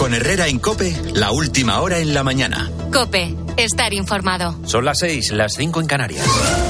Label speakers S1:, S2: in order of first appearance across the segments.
S1: Con Herrera en COPE, la última hora en la mañana.
S2: COPE, estar informado.
S3: Son las 6, las 5 en Canarias.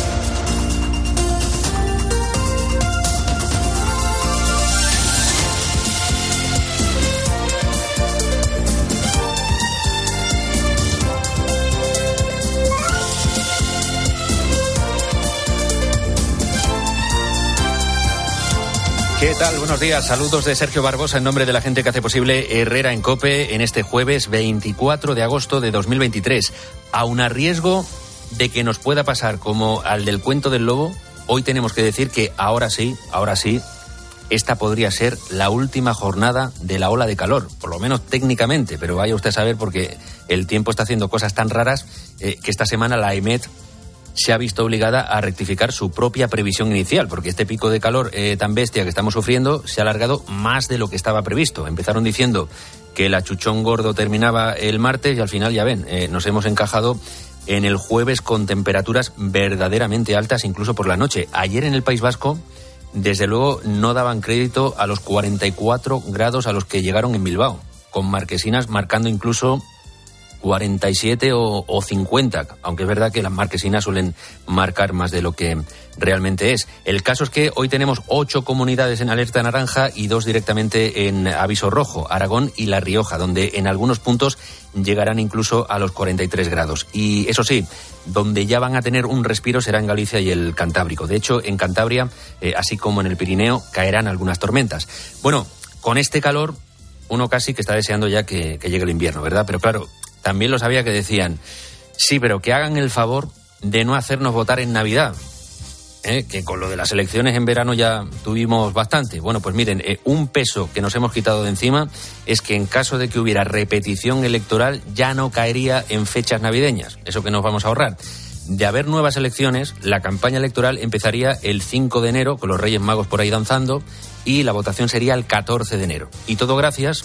S3: ¿Qué tal? Buenos días. Saludos de Sergio Barbosa en nombre de la gente que hace posible Herrera en COPE en este jueves 24 de agosto de 2023. Aun a riesgo de que nos pueda pasar como al del cuento del lobo, hoy tenemos que decir que ahora sí, esta podría ser la última jornada de la ola de calor, por lo menos técnicamente, pero vaya usted a saber porque el tiempo está haciendo cosas tan raras que esta semana la EMET se ha visto obligada a rectificar su propia previsión inicial, porque este pico de calor tan bestia que estamos sufriendo se ha alargado más de lo que estaba previsto. Empezaron diciendo que el achuchón gordo terminaba el martes y al final, ya ven, nos hemos encajado en el jueves con temperaturas verdaderamente altas, incluso por la noche. Ayer en el País Vasco, desde luego, no daban crédito a los 44 grados a los que llegaron en Bilbao, con marquesinas marcando incluso 47 o 50, aunque es verdad que las marquesinas suelen marcar más de lo que realmente es. El caso es que hoy tenemos 8 comunidades en alerta naranja y 2 directamente en aviso rojo, Aragón y La Rioja, donde en algunos puntos llegarán incluso a los 43 grados. Y eso sí, donde ya van a tener un respiro será en Galicia y el Cantábrico. De hecho, en Cantabria, así como en el Pirineo, caerán algunas tormentas. Bueno, con este calor, uno casi que está deseando ya que llegue el invierno, ¿verdad? Pero claro, también lo sabía que decían, sí, pero que hagan el favor de no hacernos votar en Navidad, que con lo de las elecciones en verano ya tuvimos bastante. Bueno, pues miren, un peso que nos hemos quitado de encima es que en caso de que hubiera repetición electoral ya no caería en fechas navideñas, eso que nos vamos a ahorrar. De haber nuevas elecciones, la campaña electoral empezaría el 5 de enero, con los Reyes Magos por ahí danzando, y la votación sería el 14 de enero. Y todo gracias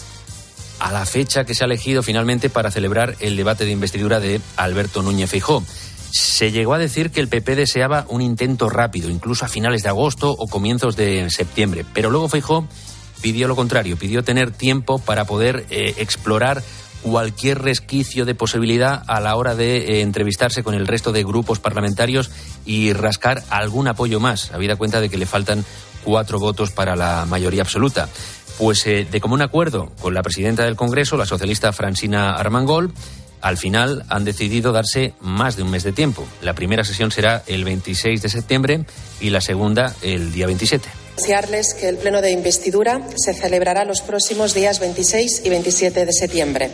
S3: a la fecha que se ha elegido finalmente para celebrar el debate de investidura de Alberto Núñez Feijóo. Se llegó a decir que el PP deseaba un intento rápido, incluso a finales de agosto o comienzos de septiembre, pero luego Feijóo pidió lo contrario, pidió tener tiempo para poder explorar cualquier resquicio de posibilidad a la hora de entrevistarse con el resto de grupos parlamentarios y rascar algún apoyo más, habida cuenta de que le faltan 4 votos para la mayoría absoluta. Pues de común acuerdo con la presidenta del Congreso, la socialista Francina Armengol, al final han decidido darse más de un mes de tiempo. La primera sesión será el 26 de septiembre y la segunda el día 27.
S4: Anunciarles que el pleno de investidura se celebrará los próximos días 26 y 27 de septiembre.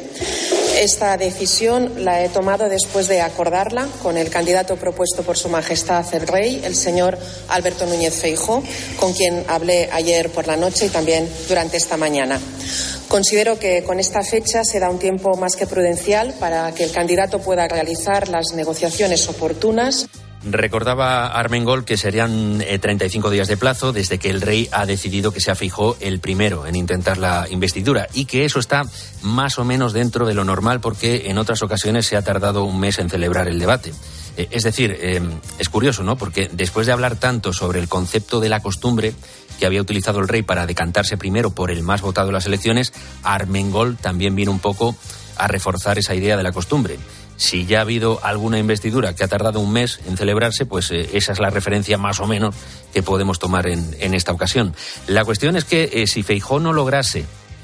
S4: Esta decisión la he tomado después de acordarla con el candidato propuesto por Su Majestad el Rey, el señor Alberto Núñez Feijóo, con quien hablé ayer por la noche y también durante esta mañana. Considero que con esta fecha se da un tiempo más que prudencial para que el candidato pueda realizar las negociaciones oportunas.
S3: Recordaba Armengol que serían 35 días de plazo desde que el rey ha decidido que sea Feijóo el primero en intentar la investidura y que eso está más o menos dentro de lo normal porque en otras ocasiones se ha tardado un mes en celebrar el debate. Es decir, es curioso, ¿no? Porque después de hablar tanto sobre el concepto de la costumbre que había utilizado el rey para decantarse primero por el más votado en las elecciones, Armengol también vino un poco a reforzar esa idea de la costumbre. Si ya ha habido alguna investidura que ha tardado un mes en celebrarse, pues esa es la referencia más o menos que podemos tomar en esta ocasión. La cuestión es que si Feijóo no lograse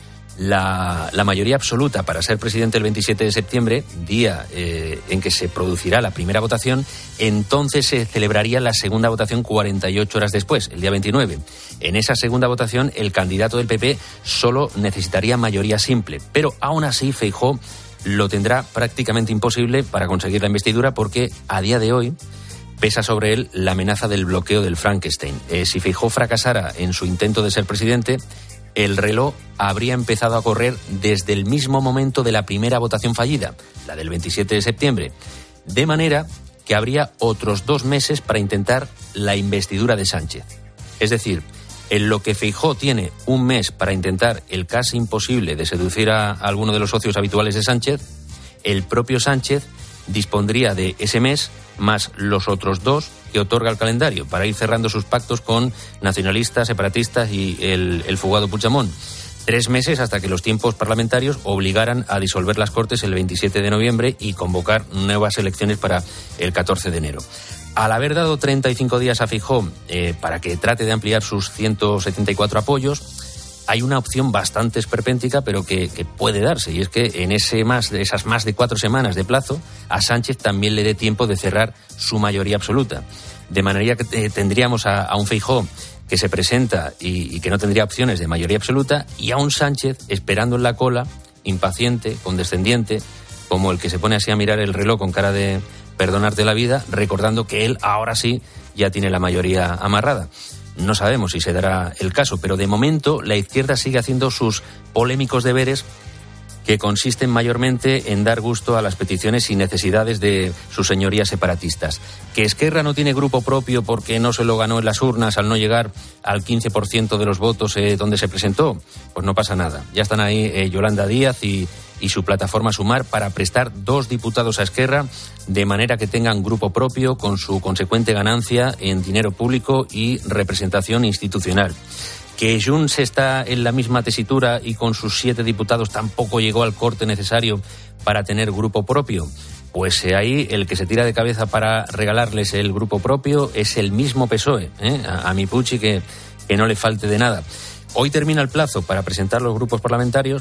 S3: la mayoría absoluta para ser presidente el 27 de septiembre, día en que se producirá la primera votación, entonces se celebraría la segunda votación 48 horas después, el día 29. En esa segunda votación, el candidato del PP solo necesitaría mayoría simple, pero aún así Feijóo lo tendrá prácticamente imposible para conseguir la investidura porque a día de hoy pesa sobre él la amenaza del bloqueo del Frankenstein. Si Feijóo fracasara en su intento de ser presidente, el reloj habría empezado a correr desde el mismo momento de la primera votación fallida, la del 27 de septiembre, de manera que habría otros 2 meses para intentar la investidura de Sánchez. Es decir, en lo que Feijóo tiene un mes para intentar el casi imposible de seducir a alguno de los socios habituales de Sánchez, el propio Sánchez dispondría de ese mes más los otros 2 que otorga el calendario para ir cerrando sus pactos con nacionalistas, separatistas y el fugado Puigdemont. 3 meses hasta que los tiempos parlamentarios obligaran a disolver las Cortes el 27 de noviembre y convocar nuevas elecciones para el 14 de enero. Al haber dado 35 días a Feijóo para que trate de ampliar sus 174 apoyos, hay una opción bastante esperpéntica, pero que puede darse, y es que en esas más de 4 semanas de plazo, a Sánchez también le dé tiempo de cerrar su mayoría absoluta. De manera que tendríamos a un Feijóo que se presenta y que no tendría opciones de mayoría absoluta, y a un Sánchez esperando en la cola, impaciente, condescendiente, como el que se pone así a mirar el reloj con cara de perdonarte la vida, recordando que él ahora sí ya tiene la mayoría amarrada. No sabemos si se dará el caso, pero de momento la izquierda sigue haciendo sus polémicos deberes, que consisten mayormente en dar gusto a las peticiones y necesidades de sus señorías separatistas. ¿Que Esquerra no tiene grupo propio porque no se lo ganó en las urnas al no llegar al 15% de los votos donde se presentó? Pues no pasa nada. Ya están ahí Yolanda Díaz y su plataforma Sumar para prestar 2 diputados a Esquerra, de manera que tengan grupo propio con su consecuente ganancia en dinero público y representación institucional. Que Junts está en la misma tesitura y con sus 7 diputados tampoco llegó al corte necesario para tener grupo propio. Pues ahí el que se tira de cabeza para regalarles el grupo propio es el mismo PSOE, a mi Pucci que no le falte de nada. Hoy termina el plazo para presentar los grupos parlamentarios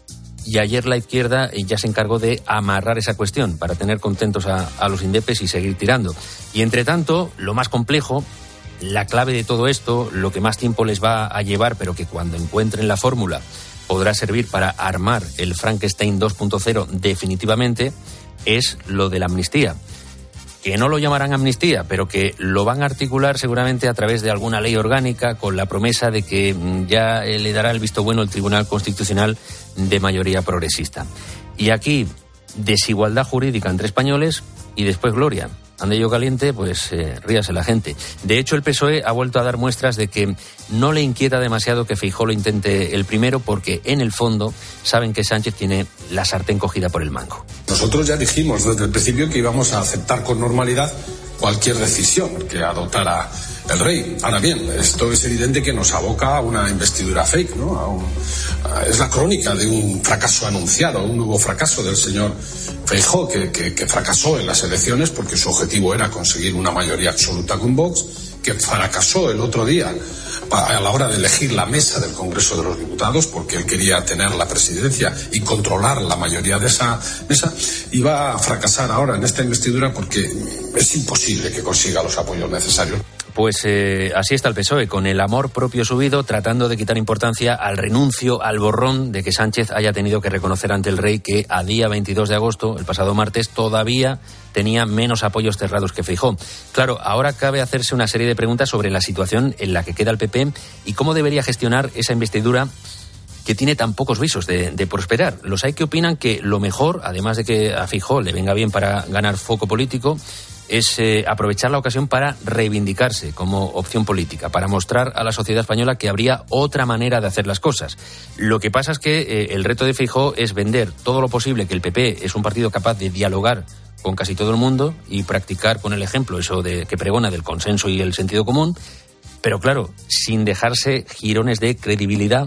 S3: y ayer la izquierda ya se encargó de amarrar esa cuestión para tener contentos a los indepes y seguir tirando. Y entre tanto, lo más complejo, la clave de todo esto, lo que más tiempo les va a llevar, pero que cuando encuentren la fórmula podrá servir para armar el Frankenstein 2.0 definitivamente, es lo de la amnistía. Que no lo llamarán amnistía, pero que lo van a articular seguramente a través de alguna ley orgánica, con la promesa de que ya le dará el visto bueno el Tribunal Constitucional de mayoría progresista. Y aquí, desigualdad jurídica entre españoles y después gloria. Ande yo caliente, pues ríase la gente. De hecho, el PSOE ha vuelto a dar muestras de que no le inquieta demasiado que Feijóo lo intente el primero, porque en el fondo saben que Sánchez tiene la sartén cogida por el mango.
S5: Nosotros ya dijimos desde el principio que íbamos a aceptar con normalidad cualquier decisión que adoptara el rey. Ahora bien, esto es evidente que nos aboca a una investidura fake, ¿no? Es la crónica de un fracaso anunciado, un nuevo fracaso del señor Feijóo, que fracasó en las elecciones porque su objetivo era conseguir una mayoría absoluta con Vox, que fracasó el otro día a la hora de elegir la mesa del Congreso de los Diputados, porque él quería tener la presidencia y controlar la mayoría de esa mesa, y va a fracasar ahora en esta investidura porque es imposible que consiga los apoyos necesarios.
S3: Pues así está el PSOE, con el amor propio subido, tratando de quitar importancia al renuncio, al borrón de que Sánchez haya tenido que reconocer ante el rey que a día 22 de agosto, el pasado martes, todavía tenía menos apoyos cerrados que Feijóo. Claro, ahora cabe hacerse una serie de preguntas sobre la situación en la que queda el PP y cómo debería gestionar esa investidura que tiene tan pocos visos de prosperar. Los hay que opinan que lo mejor, además de que a Feijóo le venga bien para ganar foco político, es aprovechar la ocasión para reivindicarse como opción política, para mostrar a la sociedad española que habría otra manera de hacer las cosas. Lo que pasa es que el reto de Feijóo es vender todo lo posible que el PP es un partido capaz de dialogar con casi todo el mundo y practicar con el ejemplo eso de que pregona del consenso y el sentido común, pero claro, sin dejarse jirones de credibilidad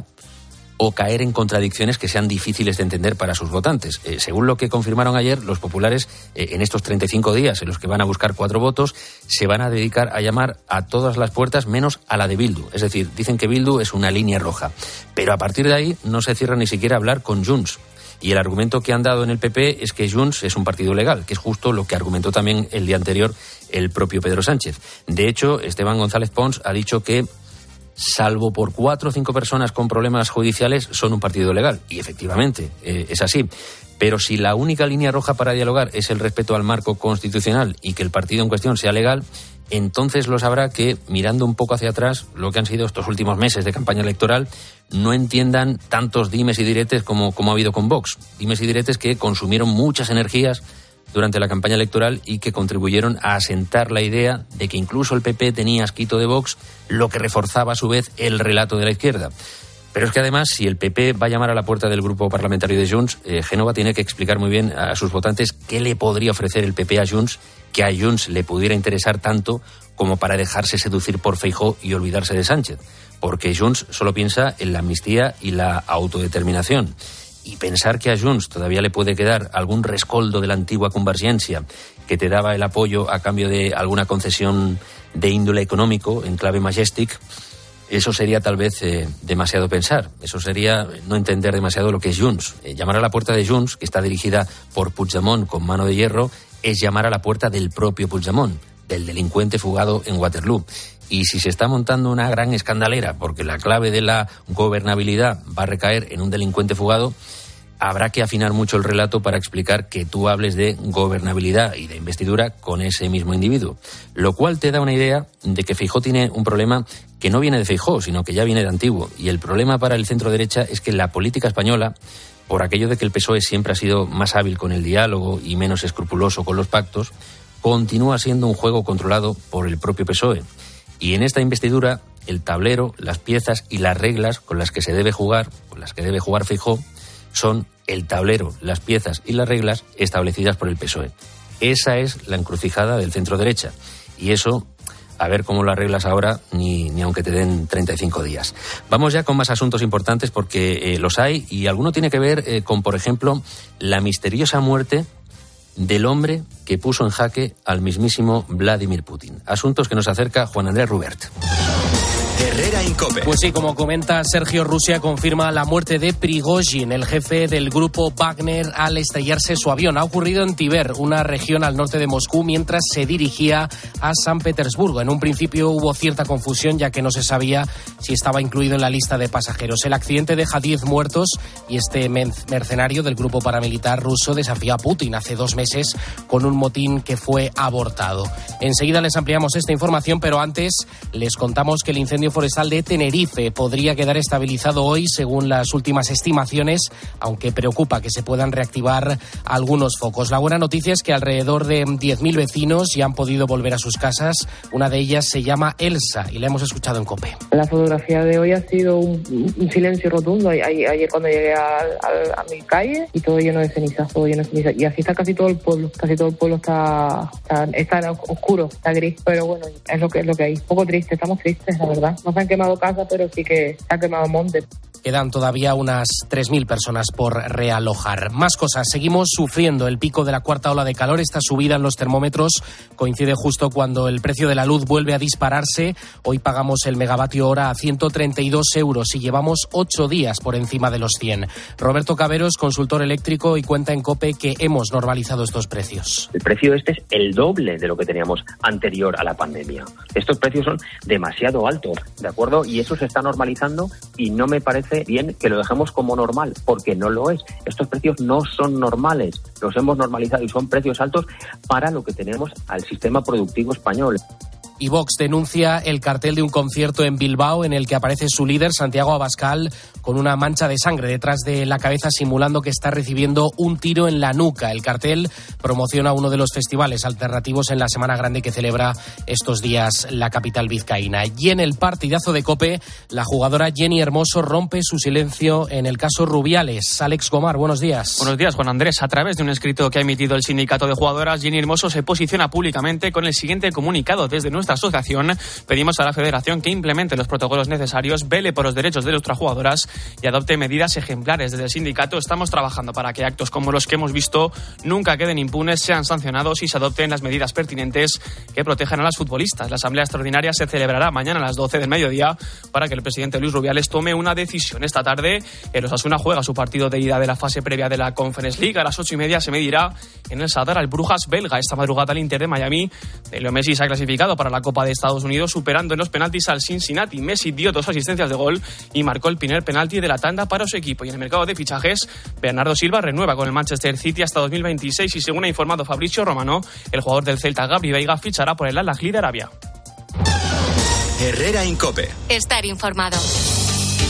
S3: o caer en contradicciones que sean difíciles de entender para sus votantes. Según lo que confirmaron ayer, los populares, en estos 35 días en los que van a buscar 4 votos, se van a dedicar a llamar a todas las puertas menos a la de Bildu. Es decir, dicen que Bildu es una línea roja. Pero a partir de ahí no se cierra ni siquiera a hablar con Junts. Y el argumento que han dado en el PP es que Junts es un partido legal, que es justo lo que argumentó también el día anterior el propio Pedro Sánchez. De hecho, Esteban González Pons ha dicho que salvo por 4 o 5 personas con problemas judiciales, son un partido legal. Y efectivamente, es así. Pero si la única línea roja para dialogar es el respeto al marco constitucional y que el partido en cuestión sea legal, entonces lo sabrá que, mirando un poco hacia atrás, lo que han sido estos últimos meses de campaña electoral, no entiendan tantos dimes y diretes como ha habido con Vox. Dimes y diretes que consumieron muchas energías durante la campaña electoral y que contribuyeron a asentar la idea de que incluso el PP tenía asquito de Vox, lo que reforzaba a su vez el relato de la izquierda. Pero es que además, si el PP va a llamar a la puerta del grupo parlamentario de Junts, Génova tiene que explicar muy bien a sus votantes qué le podría ofrecer el PP a Junts, que a Junts le pudiera interesar tanto como para dejarse seducir por Feijóo y olvidarse de Sánchez. porque Junts solo piensa en la amnistía y la autodeterminación. Y pensar que a Junts todavía le puede quedar algún rescoldo de la antigua Convergència que te daba el apoyo a cambio de alguna concesión de índole económico en clave Majestic, eso sería tal vez demasiado pensar. Eso sería no entender demasiado lo que es Junts. Llamar a la puerta de Junts, que está dirigida por Puigdemont con mano de hierro, es llamar a la puerta del propio Puigdemont, del delincuente fugado en Waterloo. Y si se está montando una gran escandalera porque la clave de la gobernabilidad va a recaer en un delincuente fugado, habrá que afinar mucho el relato para explicar que tú hables de gobernabilidad y de investidura con ese mismo individuo. Lo cual te da una idea de que Feijóo tiene un problema que no viene de Feijóo, sino que ya viene de antiguo. Y el problema para el centro derecha es que la política española, por aquello de que el PSOE siempre ha sido más hábil con el diálogo y menos escrupuloso con los pactos, continúa siendo un juego controlado por el propio PSOE. Y en esta investidura, el tablero, las piezas y las reglas con las que se debe jugar, con las que debe jugar Feijóo, son el tablero, las piezas y las reglas establecidas por el PSOE. Esa es la encrucijada del centro derecha. Y eso, a ver cómo lo arreglas ahora, ni aunque te den 35 días. Vamos ya con más asuntos importantes porque los hay, y alguno tiene que ver con, por ejemplo, la misteriosa muerte del hombre que puso en jaque al mismísimo Vladimir Putin. Asuntos que nos acerca Juan Andrés Rubert.
S1: Herrera en COPE.
S6: Pues sí, como comenta Sergio, Rusia confirma la muerte de Prigozhin, el jefe del grupo Wagner, al estallarse su avión. Ha ocurrido en Tver, una región al norte de Moscú, mientras se dirigía a San Petersburgo. En un principio hubo cierta confusión, ya que no se sabía si estaba incluido en la lista de pasajeros. El accidente deja 10 muertos y este mercenario del grupo paramilitar ruso desafió a Putin hace 2 meses con un motín que fue abortado. Enseguida les ampliamos esta información, pero antes les contamos que el incendio forestal de Tenerife podría quedar estabilizado hoy según las últimas estimaciones, aunque preocupa que se puedan reactivar algunos focos. La buena noticia es que alrededor de 10.000 vecinos ya han podido volver a sus casas. Una de ellas se llama Elsa y la hemos escuchado en COPE.
S7: La fotografía de hoy ha sido un silencio rotundo. Ayer cuando llegué a mi calle y todo lleno de cenizas, y así está casi todo el pueblo. Casi todo el pueblo está oscuro, está gris, pero bueno, es lo que hay. Un poco triste, estamos tristes, la verdad. No se han quemado casas, pero sí que se ha quemado monte.
S6: Quedan todavía unas 3.000 personas por realojar. Más cosas. Seguimos sufriendo el pico de la cuarta ola de calor. Esta subida en los termómetros coincide justo cuando el precio de la luz vuelve a dispararse. Hoy pagamos el megavatio hora a 132 euros y llevamos 8 días por encima de los 100. Roberto Caveros, consultor eléctrico, y cuenta en COPE que hemos normalizado estos precios.
S8: El precio este es el doble de lo que teníamos anterior a la pandemia. Estos precios son demasiado altos, ¿de acuerdo? Y eso se está normalizando y no me parece bien que lo dejemos como normal, porque no lo es. Estos precios no son normales, los hemos normalizado y son precios altos para lo que tenemos al sistema productivo español.
S6: Y Vox denuncia el cartel de un concierto en Bilbao en el que aparece su líder, Santiago Abascal, con una mancha de sangre detrás de la cabeza, simulando que está recibiendo un tiro en la nuca. El cartel promociona uno de los festivales alternativos en la Semana Grande que celebra estos días la capital vizcaína. Y en el partidazo de COPE, la jugadora Jenny Hermoso rompe su silencio en el caso Rubiales. Alex Gomar, buenos días.
S9: Buenos días, Juan Andrés. A través de un escrito que ha emitido el sindicato de jugadoras, Jenny Hermoso se posiciona públicamente con el siguiente comunicado. Desde nuestra asociación pedimos a la Federación que implemente los protocolos necesarios, vele por los derechos de nuestras jugadoras y adopte medidas ejemplares. Desde el sindicato estamos trabajando para que actos como los que hemos visto nunca queden impunes, sean sancionados y se adopten las medidas pertinentes que protejan a las futbolistas. La asamblea extraordinaria se celebrará mañana a las 12 del mediodía para que el presidente Luis Rubiales tome una decisión. Esta tarde el Osasuna juega su partido de ida de la fase previa de la Conference League. A las 8:30 se medirá en el Sadar al Brujas belga. Esta madrugada el Inter de Miami de Leo Messi se ha clasificado para la Copa de Estados Unidos, superando en los penaltis al Cincinnati. Messi dio 2 asistencias de gol y marcó el primer penalti de la tanda para su equipo. Y en el mercado de fichajes, Bernardo Silva renueva con el Manchester City hasta 2026 y, según ha informado Fabrizio Romano, el jugador del Celta, Gabri Veiga, fichará por el Al-Ahly de Arabia.
S1: Herrera en COPE.
S2: Estar informado.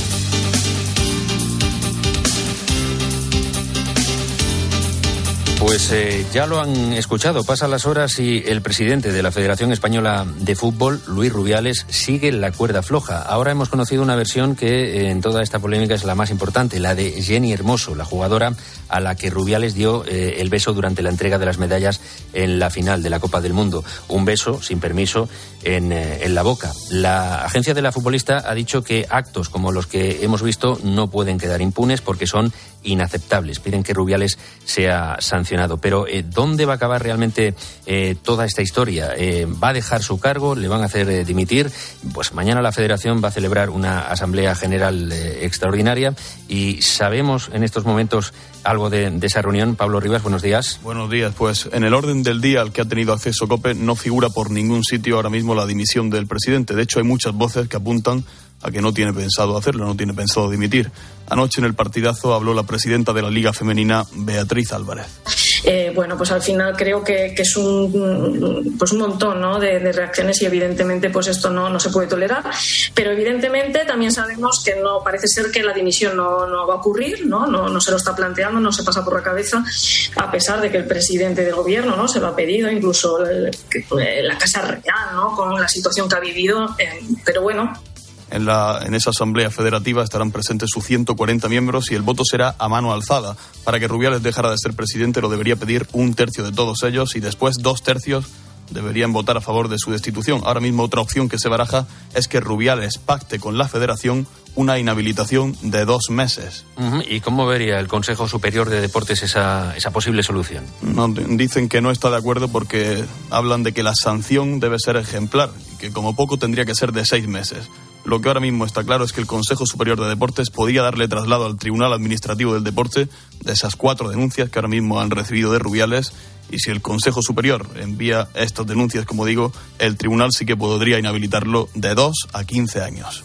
S3: Pues Pues ya lo han escuchado, pasan las horas y el presidente de la Federación Española de Fútbol, Luis Rubiales, sigue la cuerda floja. Ahora hemos conocido una versión que en toda esta polémica es la más importante, la de Jenny Hermoso, la jugadora a la que Rubiales dio el beso durante la entrega de las medallas en la final de la Copa del Mundo. Un beso sin permiso en la boca. La agencia de la futbolista ha dicho que actos como los que hemos visto no pueden quedar impunes porque son inaceptables. Piden que Rubiales sea sancionado. Pero ¿dónde va a acabar realmente toda esta historia? ¿Va a dejar su cargo? ¿Le van a hacer dimitir? Pues mañana la Federación va a celebrar una Asamblea General extraordinaria y sabemos en estos momentos algo de esa reunión. Pablo Rivas, buenos días.
S10: Buenos días. Pues en el orden del día al que ha tenido acceso COPE no figura por ningún sitio ahora mismo la dimisión del presidente. De hecho, hay muchas voces que apuntan a que no tiene pensado hacerlo, no tiene pensado dimitir. Anoche en el partidazo habló la presidenta de la Liga Femenina, Beatriz Álvarez.
S11: Bueno, pues al final creo que es un montón, ¿no?, de reacciones y evidentemente pues esto no se puede tolerar, pero evidentemente también sabemos que no parece ser que la dimisión no va a ocurrir, no se lo está planteando, no se pasa por la cabeza, a pesar de que el presidente del gobierno, ¿no?, se lo ha pedido, incluso la Casa Real, ¿no?, con la situación que ha vivido, pero bueno.
S10: En esa asamblea federativa estarán presentes sus 140 miembros y el voto será a mano alzada. Para que Rubiales dejara de ser presidente lo debería pedir 1/3 de todos ellos y después 2/3 deberían votar a favor de su destitución. Ahora mismo otra opción que se baraja es que Rubiales pacte con la Federación una inhabilitación de 2 meses.
S3: ¿Y cómo vería el Consejo Superior de Deportes esa posible solución?
S10: No, dicen que no está de acuerdo porque hablan de que la sanción debe ser ejemplar y que como poco tendría que ser de 6 meses. Lo que ahora mismo está claro es que el Consejo Superior de Deportes podría darle traslado al Tribunal Administrativo del Deporte de esas 4 denuncias que ahora mismo han recibido de Rubiales, y si el Consejo Superior envía estas denuncias, como digo, el Tribunal sí que podría inhabilitarlo de 2 a 15 años.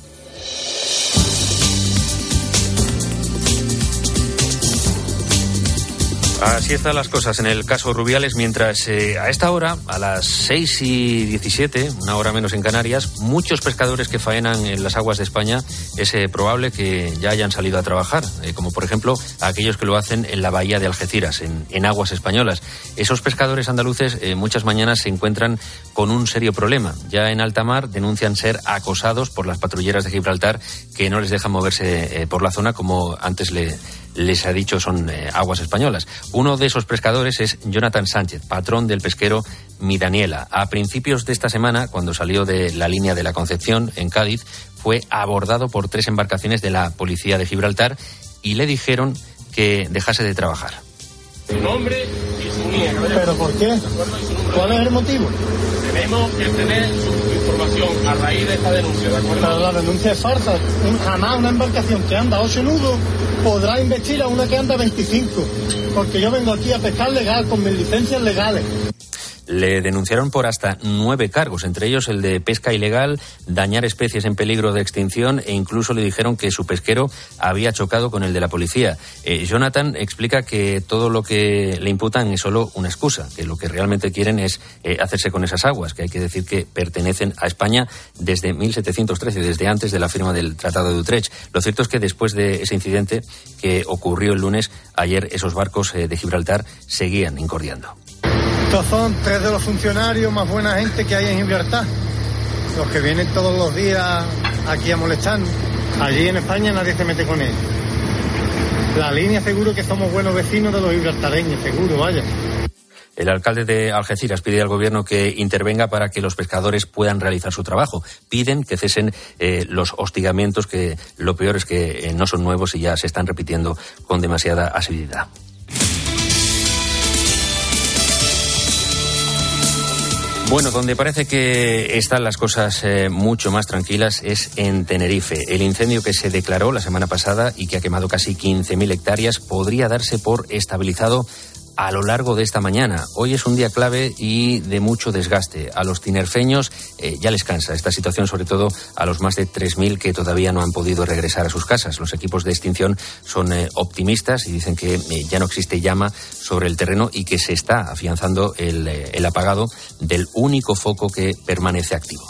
S3: Así están las cosas en el caso Rubiales, mientras a esta hora, a las 6:17, una hora menos en Canarias, muchos pescadores que faenan en las aguas de España es probable que ya hayan salido a trabajar, como por ejemplo aquellos que lo hacen en la bahía de Algeciras, en aguas españolas. Esos pescadores andaluces muchas mañanas se encuentran con un serio problema. Ya en alta mar denuncian ser acosados por las patrulleras de Gibraltar que no les dejan moverse por la zona, como antes les ha dicho, son aguas españolas. Uno de esos pescadores es Jonathan Sánchez, patrón del pesquero Mi Daniela. A principios de esta semana, cuando salió de la línea de la Concepción, en Cádiz, fue abordado por 3 embarcaciones de la policía de Gibraltar y le dijeron que dejase de trabajar.
S12: Su nombre y su número.
S13: ¿Pero por qué? ¿Cuál es el motivo?
S12: Tenemos que tener su información a raíz de esta denuncia, ¿de acuerdo?
S13: Pero la denuncia es falsa. Jamás una embarcación que anda 8 nudos podrá investir a una que anda 25. Porque yo vengo aquí a pescar legal, con mis licencias legales.
S3: Le denunciaron por hasta 9 cargos, entre ellos el de pesca ilegal, dañar especies en peligro de extinción, e incluso le dijeron que su pesquero había chocado con el de la policía. Jonathan explica que todo lo que le imputan es solo una excusa, que lo que realmente quieren es hacerse con esas aguas, que hay que decir que pertenecen a España desde 1713, desde antes de la firma del Tratado de Utrecht. Lo cierto es que después de ese incidente que ocurrió el lunes, ayer esos barcos de Gibraltar seguían incordiando.
S13: Estos son 3 de los funcionarios más buena gente que hay en Gibraltar, los que vienen todos los días aquí a molestarnos. Allí en España nadie se mete con ellos. La línea seguro que somos buenos vecinos de los gibraltareños, seguro, vaya.
S3: El alcalde de Algeciras pide al gobierno que intervenga para que los pescadores puedan realizar su trabajo. Piden que cesen los hostigamientos, que lo peor es que no son nuevos y ya se están repitiendo con demasiada asiduidad. Bueno, donde parece que están las cosas mucho más tranquilas es en Tenerife. El incendio que se declaró la semana pasada y que ha quemado casi 15.000 hectáreas podría darse por estabilizado a lo largo de esta mañana. Hoy es un día clave y de mucho desgaste. A los tinerfeños ya les cansa esta situación, sobre todo a los más de 3.000 que todavía no han podido regresar a sus casas. Los equipos de extinción son optimistas y dicen que ya no existe llama sobre el terreno y que se está afianzando el apagado del único foco que permanece activo.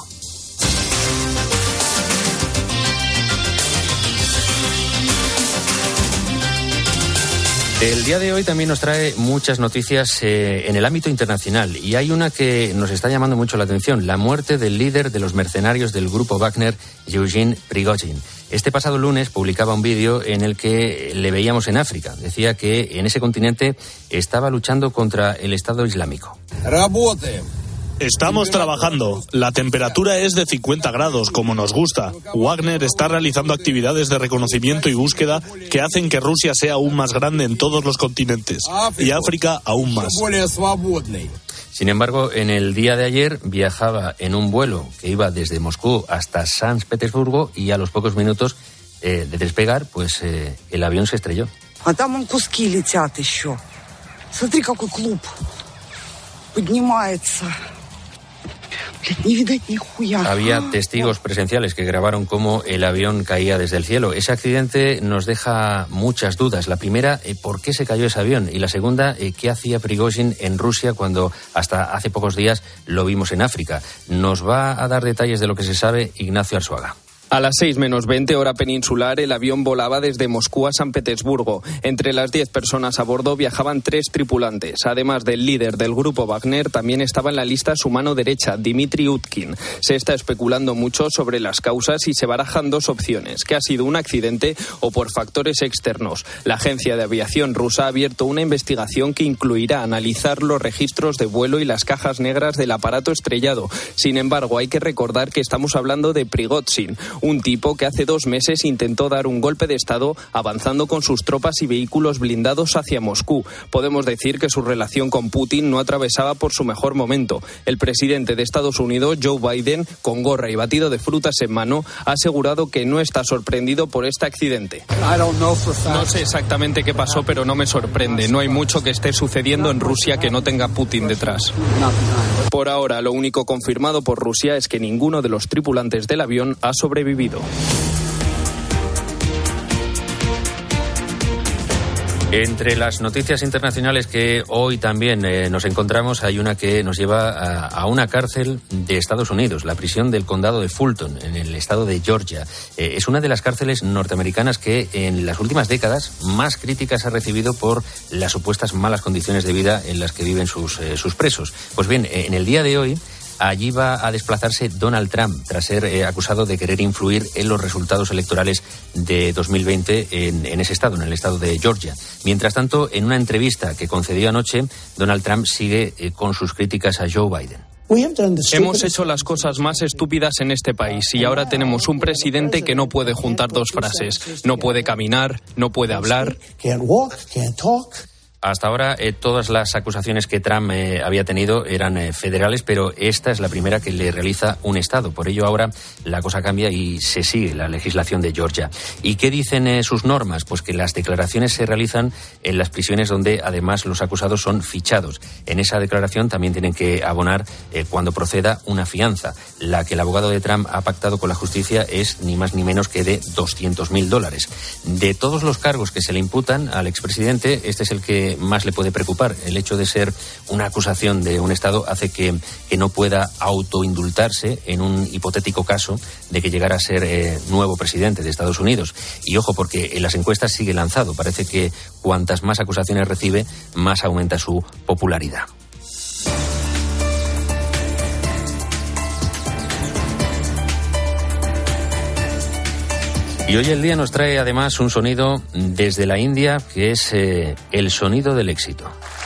S3: El día de hoy también nos trae muchas noticias en el ámbito internacional y hay una que nos está llamando mucho la atención, la muerte del líder de los mercenarios del grupo Wagner, Yevgeny Prigozhin. Este pasado lunes publicaba un vídeo en el que le veíamos en África. Decía que en ese continente estaba luchando contra el Estado Islámico.
S14: Estamos trabajando. La temperatura es de 50 grados, como nos gusta. Wagner está realizando actividades de reconocimiento y búsqueda que hacen que Rusia sea aún más grande en todos los continentes y África aún más.
S3: Sin embargo, en el día de ayer viajaba en un vuelo que iba desde Moscú hasta San Petersburgo y a los pocos minutos de despegar, pues el avión se estrelló. Había testigos presenciales que grabaron cómo el avión caía desde el cielo. Ese accidente nos deja muchas dudas. La primera, ¿por qué se cayó ese avión? Y la segunda, ¿qué hacía Prigozhin en Rusia cuando hasta hace pocos días lo vimos en África? Nos va a dar detalles de lo que se sabe Ignacio Arzuaga.
S15: A las 6:20 hora peninsular, el avión volaba desde Moscú a San Petersburgo. Entre las 10 personas a bordo viajaban 3 tripulantes. Además del líder del grupo Wagner, también estaba en la lista su mano derecha, Dmitry Utkin. Se está especulando mucho sobre las causas y se barajan 2 opciones, que ha sido un accidente o por factores externos. La Agencia de Aviación rusa ha abierto una investigación que incluirá analizar los registros de vuelo y las cajas negras del aparato estrellado. Sin embargo, hay que recordar que estamos hablando de Prigozhin, un tipo que hace 2 meses intentó dar un golpe de Estado avanzando con sus tropas y vehículos blindados hacia Moscú. Podemos decir que su relación con Putin no atravesaba por su mejor momento. El presidente de Estados Unidos, Joe Biden, con gorra y batido de frutas en mano, ha asegurado que no está sorprendido por este accidente. No sé exactamente qué pasó, pero no me sorprende. No hay mucho que esté sucediendo en Rusia que no tenga Putin detrás. Por ahora, lo único confirmado por Rusia es que ninguno de los tripulantes del avión ha sobrevivido.
S3: Entre las noticias internacionales que hoy también nos encontramos, hay una que nos lleva a una cárcel de Estados Unidos, la prisión del condado de Fulton, en el estado de Georgia. Es una de las cárceles norteamericanas que en las últimas décadas más críticas ha recibido por las supuestas malas condiciones de vida en las que viven sus presos. Pues bien, en el día de hoy, allí va a desplazarse Donald Trump tras ser acusado de querer influir en los resultados electorales de 2020 en ese estado, en el estado de Georgia. Mientras tanto, en una entrevista que concedió anoche, Donald Trump sigue con sus críticas a Joe Biden.
S15: Hemos hecho las cosas más estúpidas en este país y ahora tenemos un presidente que no puede juntar 2 frases. No puede caminar, no puede hablar.
S3: Hasta ahora todas las acusaciones que Trump había tenido eran federales, pero esta es la primera que le realiza un Estado. Por ello ahora la cosa cambia y se sigue la legislación de Georgia. ¿Y qué dicen sus normas? Pues que las declaraciones se realizan en las prisiones donde además los acusados son fichados. En esa declaración también tienen que abonar cuando proceda una fianza. La que el abogado de Trump ha pactado con la justicia es ni más ni menos que de $200.000. De todos los cargos que se le imputan al expresidente, este es el que más le puede preocupar. El hecho de ser una acusación de un Estado hace que no pueda autoindultarse en un hipotético caso de que llegara a ser nuevo presidente de Estados Unidos. Y ojo, porque en las encuestas sigue lanzado. Parece que cuantas más acusaciones recibe, más aumenta su popularidad. Y hoy el día nos trae además un sonido desde la India que es el sonido del éxito.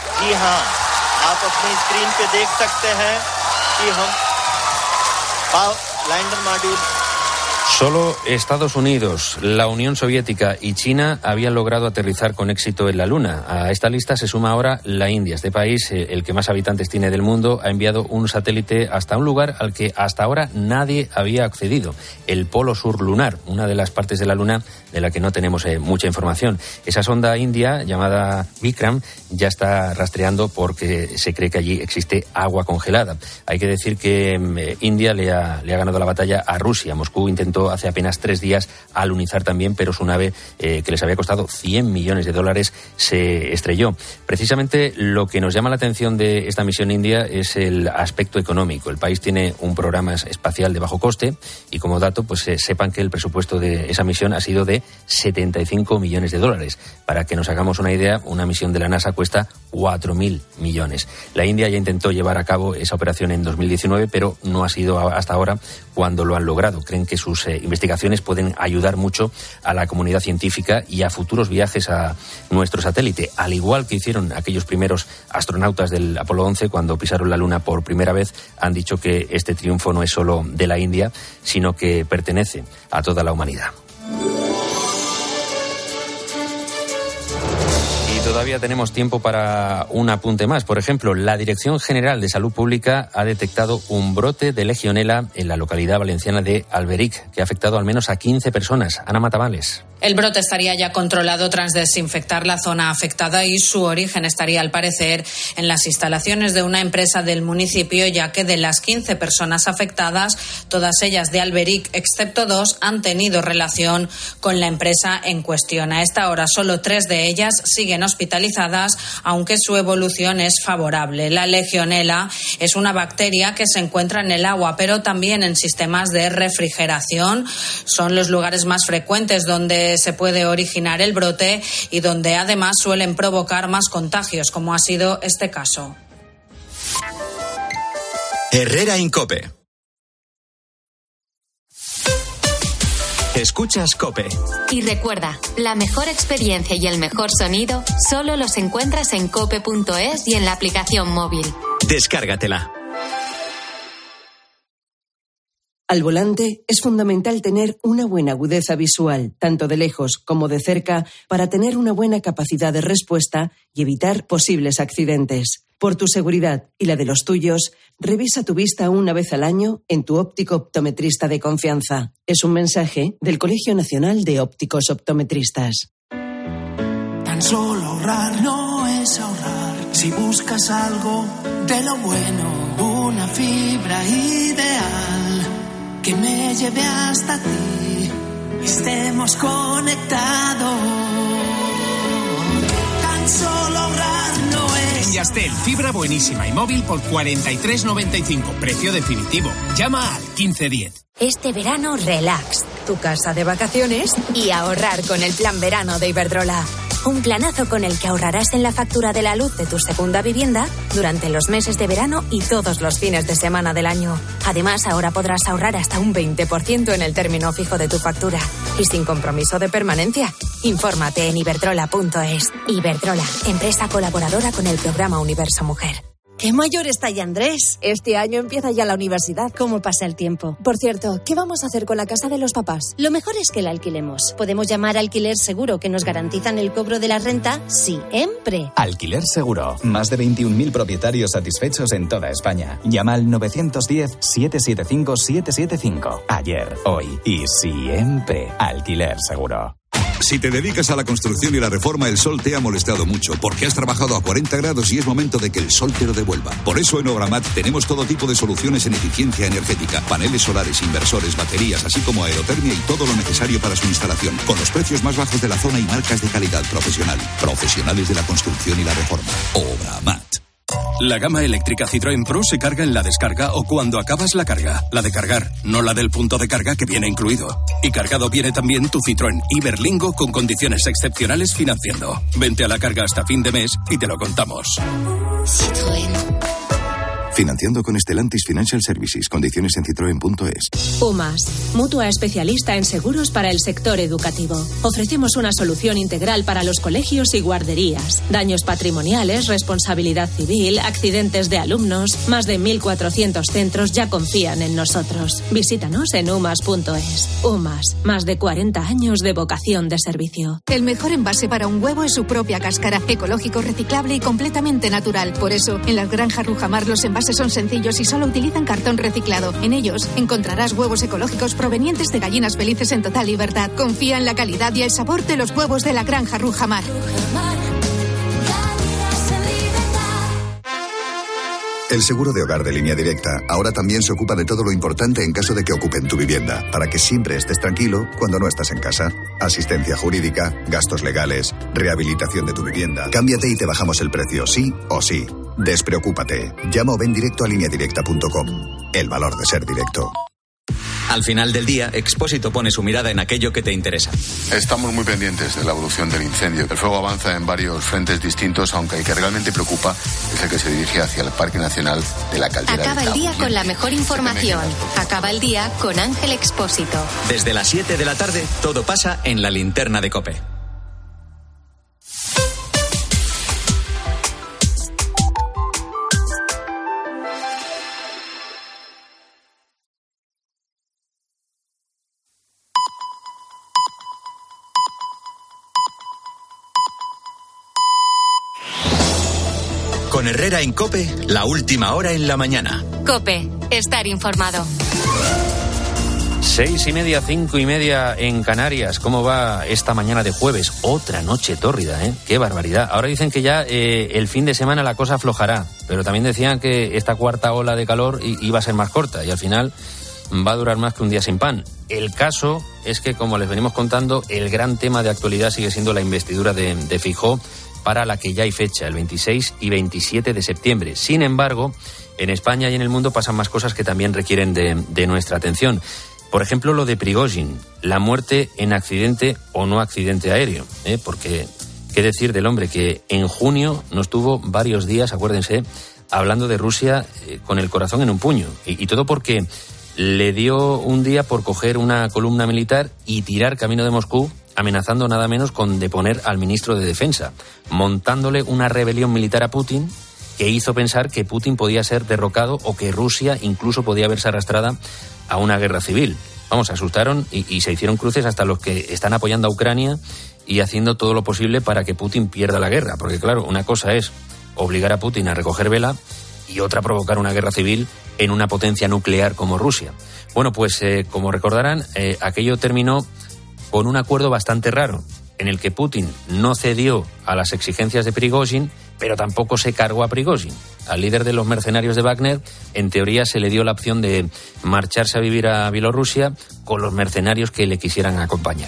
S3: Solo Estados Unidos, la Unión Soviética y China habían logrado aterrizar con éxito en la Luna. A esta lista se suma ahora la India. Este país, el que más habitantes tiene del mundo, ha enviado un satélite hasta un lugar al que hasta ahora nadie había accedido, el Polo Sur Lunar, una de las partes de la Luna de la que no tenemos mucha información. Esa sonda india, llamada Vikram, ya está rastreando porque se cree que allí existe agua congelada. Hay que decir que India le ha ganado la batalla a Rusia. Moscú intentó intentó hace apenas 3 días alunizar también, pero su nave, que les había costado $100 millones, se estrelló. Precisamente lo que nos llama la atención de esta misión india es el aspecto económico. El país tiene un programa espacial de bajo coste y, como dato, pues sepan que el presupuesto de esa misión ha sido de $75 millones. Para que nos hagamos una idea, una misión de la NASA cuesta 4.000 millones. La India ya intentó llevar a cabo esa operación en 2019, pero no ha sido hasta ahora cuando lo han logrado. Creen que sus investigaciones pueden ayudar mucho a la comunidad científica y a futuros viajes a nuestro satélite, al igual que hicieron aquellos primeros astronautas del Apolo 11 cuando pisaron la Luna por primera vez. Han dicho que este triunfo no es solo de la India, sino que pertenece a toda la humanidad. Todavía tenemos tiempo para un apunte más. Por ejemplo, la Dirección General de Salud Pública ha detectado un brote de legionela en la localidad valenciana de Alberic, que ha afectado al menos a 15 personas. Ana Matamales.
S16: El brote estaría ya controlado tras desinfectar la zona afectada y su origen estaría, al parecer, en las instalaciones de una empresa del municipio, ya que de las 15 personas afectadas, todas ellas de Alberic, excepto 2, han tenido relación con la empresa en cuestión. A esta hora, solo 3 de ellas siguen hospitalizadas, aunque su evolución es favorable. La legionela es una bacteria que se encuentra en el agua, pero también en sistemas de refrigeración. Son los lugares más frecuentes donde se puede originar el brote y donde además suelen provocar más contagios, como ha sido este caso.
S1: Herrera en COPE. Escuchas COPE.
S2: Y recuerda, la mejor experiencia y el mejor sonido solo los encuentras en cope.es y en la aplicación móvil.
S1: Descárgatela.
S17: Al volante es fundamental tener una buena agudeza visual, tanto de lejos como de cerca, para tener una buena capacidad de respuesta y evitar posibles accidentes. Por tu seguridad y la de los tuyos, revisa tu vista una vez al año en tu óptico optometrista de confianza. Es un mensaje del Colegio Nacional de Ópticos Optometristas.
S18: Tan solo ahorrar no es ahorrar. Si buscas algo de lo bueno, una fibra ideal que me lleve hasta ti, estemos conectados. Tan solo ahorrar no es.
S19: En Yastel, fibra buenísima y móvil por 43,95, precio definitivo. Llama al 1510.
S20: Este verano, relax, tu casa de vacaciones y ahorrar con el plan verano de Iberdrola. Un planazo con el que ahorrarás en la factura de la luz de tu segunda vivienda durante los meses de verano y todos los fines de semana del año. Además, ahora podrás ahorrar hasta un 20% en el término fijo de tu factura y sin compromiso de permanencia. Infórmate en iberdrola.es. Iberdrola, empresa colaboradora con el programa Universo Mujer.
S21: ¡Qué mayor está ya Andrés! Este año empieza ya la universidad. ¿Cómo pasa el tiempo? Por cierto, ¿qué vamos a hacer con la casa de los papás?
S22: Lo mejor es que la alquilemos. Podemos llamar a Alquiler Seguro, que nos garantizan el cobro de la renta siempre.
S23: Alquiler Seguro. Más de 21.000 propietarios satisfechos en toda España. Llama al 910-775-775. Ayer, hoy y siempre. Alquiler Seguro.
S24: Si te dedicas a la construcción y la reforma, el sol te ha molestado mucho porque has trabajado a 40 grados y es momento de que el sol te lo devuelva. Por eso en Obramat tenemos todo tipo de soluciones en eficiencia energética, paneles solares, inversores, baterías, así como aerotermia y todo lo necesario para su instalación, con los precios más bajos de la zona y marcas de calidad profesional. Profesionales de la construcción y la reforma. Obramat.
S25: La gama eléctrica Citroën Pro se carga en la descarga o cuando acabas la carga. La de cargar, no la del punto de carga que viene incluido. Y cargado viene también tu Citroën Iberlingo con condiciones excepcionales financiando. Vente a la carga hasta fin de mes y te lo contamos.
S2: Citroën.
S26: Financiando con Stellantis Financial Services. Condiciones en citroen.es.
S27: UMAS, mutua especialista en seguros para el sector educativo. Ofrecemos una solución integral para los colegios y guarderías. Daños patrimoniales, responsabilidad civil, accidentes de alumnos. Más de 1.400 centros ya confían en nosotros. Visítanos en umas.es. UMAS, más de 40 años de vocación de servicio.
S28: El mejor envase para un huevo es su propia cáscara. Ecológico, reciclable y completamente natural. Por eso, en las granjas Rujamar los envases son sencillos y solo utilizan cartón reciclado. En ellos encontrarás huevos ecológicos provenientes de gallinas felices en total libertad. Confía en la calidad y el sabor de los huevos de la granja Rujamar.
S4: El seguro de hogar de Línea Directa ahora también se ocupa de todo lo importante en caso de que ocupen tu vivienda, para que siempre estés tranquilo cuando no estás en casa. Asistencia jurídica, gastos legales, rehabilitación de tu vivienda. Cámbiate y te bajamos el precio, sí o sí. Despreocúpate. Llama o ven directo a lineadirecta.com. El valor de ser directo.
S1: Al final del día, Expósito pone su mirada en aquello que te interesa.
S5: Estamos muy pendientes de la evolución del incendio. El fuego avanza en varios frentes distintos, aunque el que realmente preocupa es el que se dirige hacia el Parque Nacional de la Caldera.
S2: Acaba el día con la mejor información. Acaba el día con Ángel Expósito.
S1: Desde las 7 de la tarde, todo pasa en la linterna de COPE. Con Herrera en COPE, la última hora en la mañana.
S2: COPE, estar informado.
S3: 6:30, 5:30 en Canarias. ¿Cómo va esta mañana de jueves? Otra noche tórrida, ¿eh? ¡Qué barbaridad! Ahora dicen que ya el fin de semana la cosa aflojará, pero también decían que esta cuarta ola de calor iba a ser más corta y al final va a durar más que un día sin pan. El caso es que, como les venimos contando, el gran tema de actualidad sigue siendo la investidura de Feijóo, para la que ya hay fecha, el 26 y 27 de septiembre. Sin embargo, en España y en el mundo pasan más cosas que también requieren de nuestra atención. Por ejemplo, lo de Prigozhin, la muerte en accidente o no accidente aéreo. Porque, ¿qué decir del hombre que en junio nos tuvo varios días, acuérdense, hablando de Rusia con el corazón en un puño? Y todo porque le dio un día por coger una columna militar y tirar camino de Moscú, amenazando nada menos con deponer al ministro de Defensa, montándole una rebelión militar a Putin que hizo pensar que Putin podía ser derrocado o que Rusia incluso podía verse arrastrada a una guerra civil. Vamos, se asustaron y se hicieron cruces hasta los que están apoyando a Ucrania y haciendo todo lo posible para que Putin pierda la guerra. Porque claro, una cosa es obligar a Putin a recoger vela y otra provocar una guerra civil en una potencia nuclear como Rusia. Bueno, pues como recordarán, aquello terminó con un acuerdo bastante raro, en el que Putin no cedió a las exigencias de Prigozhin, pero tampoco se cargó a Prigozhin. Al líder de los mercenarios de Wagner, en teoría, se le dio la opción de marcharse a vivir a Bielorrusia con los mercenarios que le quisieran acompañar.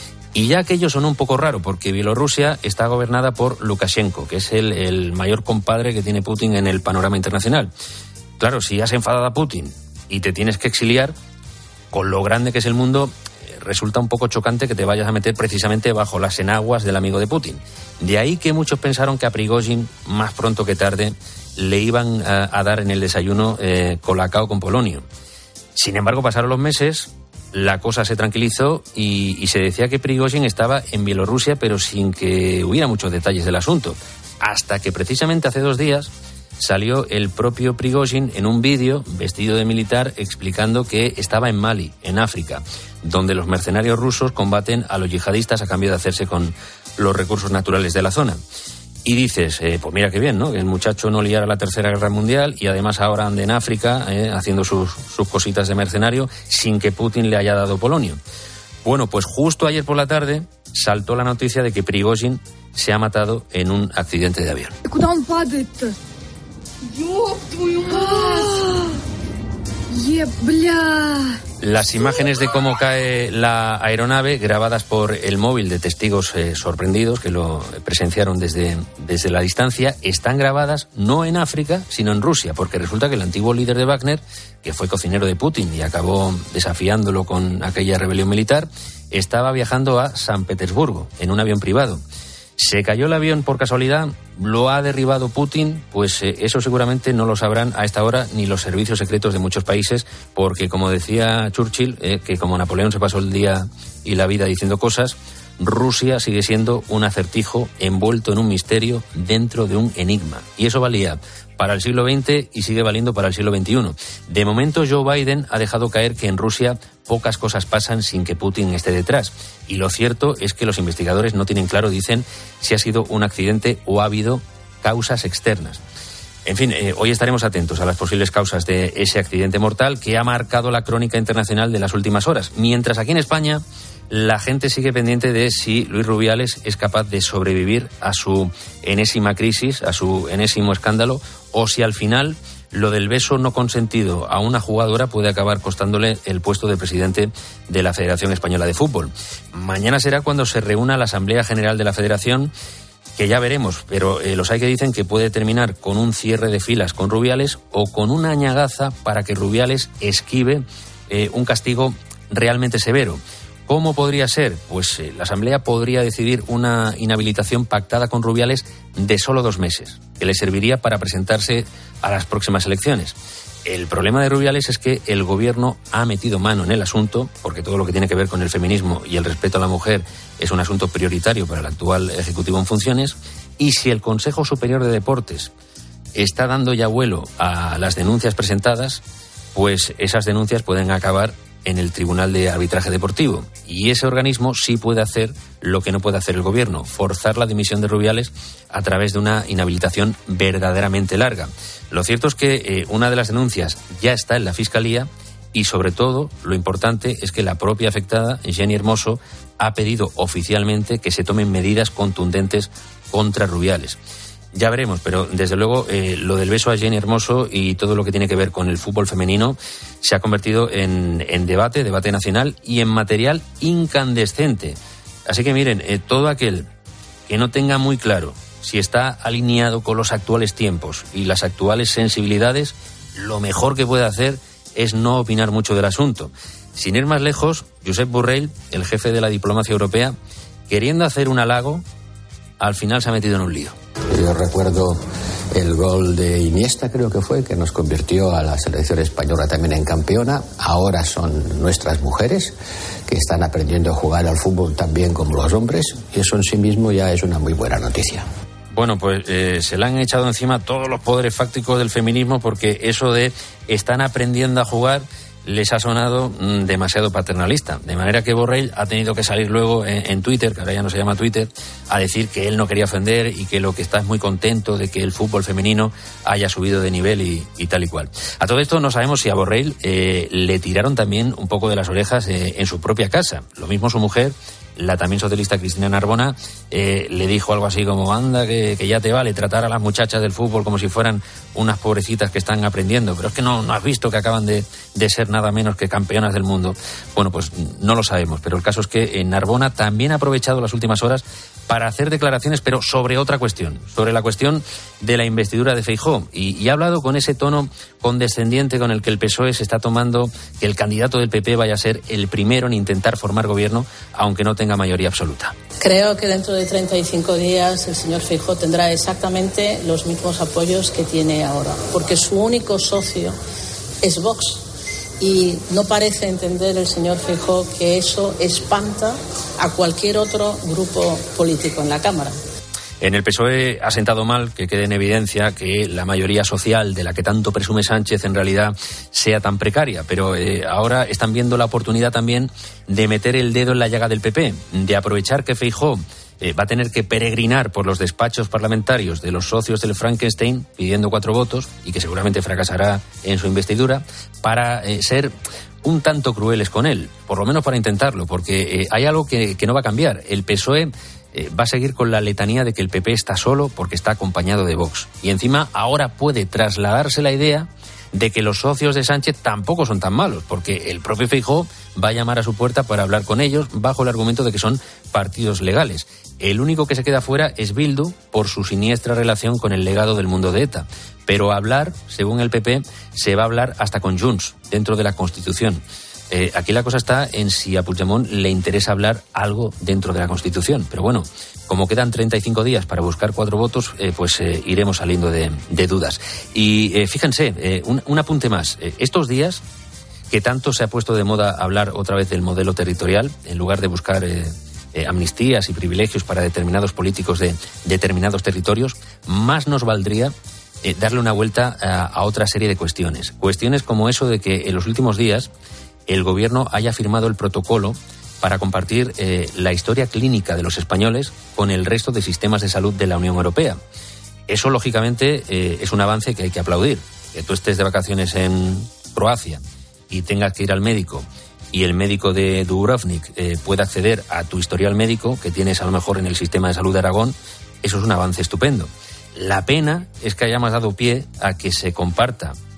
S3: Y ya aquello sonó un poco raro, porque Bielorrusia está gobernada por Lukashenko, que es el mayor compadre que tiene Putin en el panorama internacional. Claro, si has enfadado a Putin y te tienes que exiliar, con lo grande que es el mundo, resulta un poco chocante que te vayas a meter precisamente bajo las enaguas del amigo de Putin. De ahí que muchos pensaron que a Prigozhin, más pronto que tarde, le iban a dar en el desayuno colacao con polonio. Sin embargo, pasaron los meses, la cosa se tranquilizó y se decía que Prigozhin estaba en Bielorrusia, pero sin que hubiera muchos detalles del asunto. Hasta que precisamente hace 2 días salió el propio Prigozhin en un vídeo vestido de militar explicando que estaba en Mali, en África, donde los mercenarios rusos combaten a los yihadistas a cambio de hacerse con los recursos naturales de la zona. Y dices, pues mira qué bien, ¿no? Que el muchacho no liara la Tercera Guerra Mundial y además ahora ande en África haciendo sus cositas de mercenario sin que Putin le haya dado polonio. Bueno, pues justo ayer por la tarde saltó la noticia de que Prigozhin se ha matado en un accidente de avión. Las imágenes de cómo cae la aeronave, grabadas por el móvil de testigos sorprendidos que lo presenciaron desde la distancia, están grabadas no en África, sino en Rusia, porque resulta que el antiguo líder de Wagner, que fue cocinero de Putin y acabó desafiándolo con aquella rebelión militar, estaba viajando a San Petersburgo en un avión privado. ¿Se cayó el avión por casualidad? ¿Lo ha derribado Putin? Pues eso seguramente no lo sabrán a esta hora ni los servicios secretos de muchos países, porque como decía Churchill, que como Napoleón se pasó el día y la vida diciendo cosas, Rusia sigue siendo un acertijo envuelto en un misterio dentro de un enigma. Y eso valía para el siglo XX y sigue valiendo para el siglo XXI. De momento, Joe Biden ha dejado caer que en Rusia pocas cosas pasan sin que Putin esté detrás. Y lo cierto es que los investigadores no tienen claro, dicen, si ha sido un accidente o ha habido causas externas. En fin, hoy estaremos atentos a las posibles causas de ese accidente mortal que ha marcado la crónica internacional de las últimas horas. Mientras aquí en España la gente sigue pendiente de si Luis Rubiales es capaz de sobrevivir a su enésima crisis, a su enésimo escándalo, o si al final lo del beso no consentido a una jugadora puede acabar costándole el puesto de presidente de la Federación Española de Fútbol. Mañana será cuando se reúna la Asamblea General de la Federación, que ya veremos, pero los hay que dicen que puede terminar con un cierre de filas con Rubiales o con una añagaza para que Rubiales esquive un castigo realmente severo. ¿Cómo podría ser? Pues la Asamblea podría decidir una inhabilitación pactada con Rubiales de solo 2 meses, que le serviría para presentarse a las próximas elecciones. El problema de Rubiales es que el gobierno ha metido mano en el asunto, porque todo lo que tiene que ver con el feminismo y el respeto a la mujer es un asunto prioritario para el actual Ejecutivo en funciones, y si el Consejo Superior de Deportes está dando ya vuelo a las denuncias presentadas, pues esas denuncias pueden acabar en el Tribunal de Arbitraje Deportivo, y ese organismo sí puede hacer lo que no puede hacer el gobierno, forzar la dimisión de Rubiales a través de una inhabilitación verdaderamente larga. Lo cierto es que una de las denuncias ya está en la Fiscalía y, sobre todo, lo importante es que la propia afectada, Jenny Hermoso, ha pedido oficialmente que se tomen medidas contundentes contra Rubiales. Ya veremos, pero desde luego lo del beso a Jenny Hermoso y todo lo que tiene que ver con el fútbol femenino se ha convertido en debate nacional y en material incandescente. Así que miren, todo aquel que no tenga muy claro si está alineado con los actuales tiempos y las actuales sensibilidades, lo mejor que puede hacer es no opinar mucho del asunto. Sin ir más lejos, Josep Borrell, el jefe de la diplomacia europea, queriendo hacer un halago, al final se ha metido en un lío.
S6: Yo recuerdo el gol de Iniesta, creo que fue, que nos convirtió a la selección española también en campeona. Ahora son nuestras mujeres que están aprendiendo a jugar al fútbol tan bien como los hombres, y eso en sí mismo ya es una muy buena noticia.
S3: Bueno, pues se le han echado encima todos los poderes fácticos del feminismo, porque eso de están aprendiendo a jugar les ha sonado demasiado paternalista. De manera que Borrell ha tenido que salir luego en Twitter, que ahora ya no se llama Twitter, a decir que él no quería ofender y que lo que está es muy contento de que el fútbol femenino haya subido de nivel y tal y cual. A todo esto no sabemos si a Borrell le tiraron también un poco de las orejas en su propia casa. Lo mismo su mujer, la también socialista Cristina Narbona, le dijo algo así como: anda, que ya te vale tratar a las muchachas del fútbol como si fueran unas pobrecitas que están aprendiendo, pero es que no has visto que acaban de ser nada menos que campeonas del mundo. Bueno, pues no lo sabemos, pero el caso es que Narbona también ha aprovechado las últimas horas para hacer declaraciones, pero sobre otra cuestión, sobre la cuestión de la investidura de Feijóo, y ha hablado con ese tono condescendiente con el que el PSOE se está tomando que el candidato del PP vaya a ser el primero en intentar formar gobierno, aunque no tenga mayoría absoluta.
S7: Creo que dentro de 35 días el señor Feijóo tendrá exactamente los mismos apoyos que tiene ahora, porque su único socio es Vox. Y no parece entender el señor Feijóo que eso espanta a cualquier otro grupo político en la Cámara.
S3: En el PSOE ha sentado mal que quede en evidencia que la mayoría social de la que tanto presume Sánchez en realidad sea tan precaria, pero ahora están viendo la oportunidad también de meter el dedo en la llaga del PP, de aprovechar que Feijóo va a tener que peregrinar por los despachos parlamentarios de los socios del Frankenstein pidiendo 4 votos y que seguramente fracasará en su investidura, para ser un tanto crueles con él, por lo menos para intentarlo, porque hay algo que no va a cambiar. El PSOE va a seguir con la letanía de que el PP está solo porque está acompañado de Vox, y encima ahora puede trasladarse la idea de que los socios de Sánchez tampoco son tan malos, porque el propio Feijóo va a llamar a su puerta para hablar con ellos bajo el argumento de que son partidos legales. El único que se queda fuera es Bildu, por su siniestra relación con el legado del mundo de ETA. Pero hablar, según el PP, se va a hablar hasta con Junts, dentro de la Constitución. Aquí la cosa está en si a Puigdemont le interesa hablar algo dentro de la Constitución. Pero bueno, como quedan 35 días para buscar 4 votos, iremos saliendo de dudas. Y fíjense, un apunte más. Estos días que tanto se ha puesto de moda hablar otra vez del modelo territorial, en lugar de buscar amnistías y privilegios para determinados políticos de determinados territorios, más nos valdría darle una vuelta a otra serie de cuestiones. Cuestiones como eso de que en los últimos días el gobierno haya firmado el protocolo para compartir la historia clínica de los españoles con el resto de sistemas de salud de la Unión Europea. Eso, lógicamente, es un avance que hay que aplaudir. Que tú estés de vacaciones en Croacia y tengas que ir al médico, y el médico de Dubrovnik pueda acceder a tu historial médico que tienes a lo mejor en el sistema de salud de Aragón, eso es un avance estupendo. La pena es que hayamos dado pie a que se comparta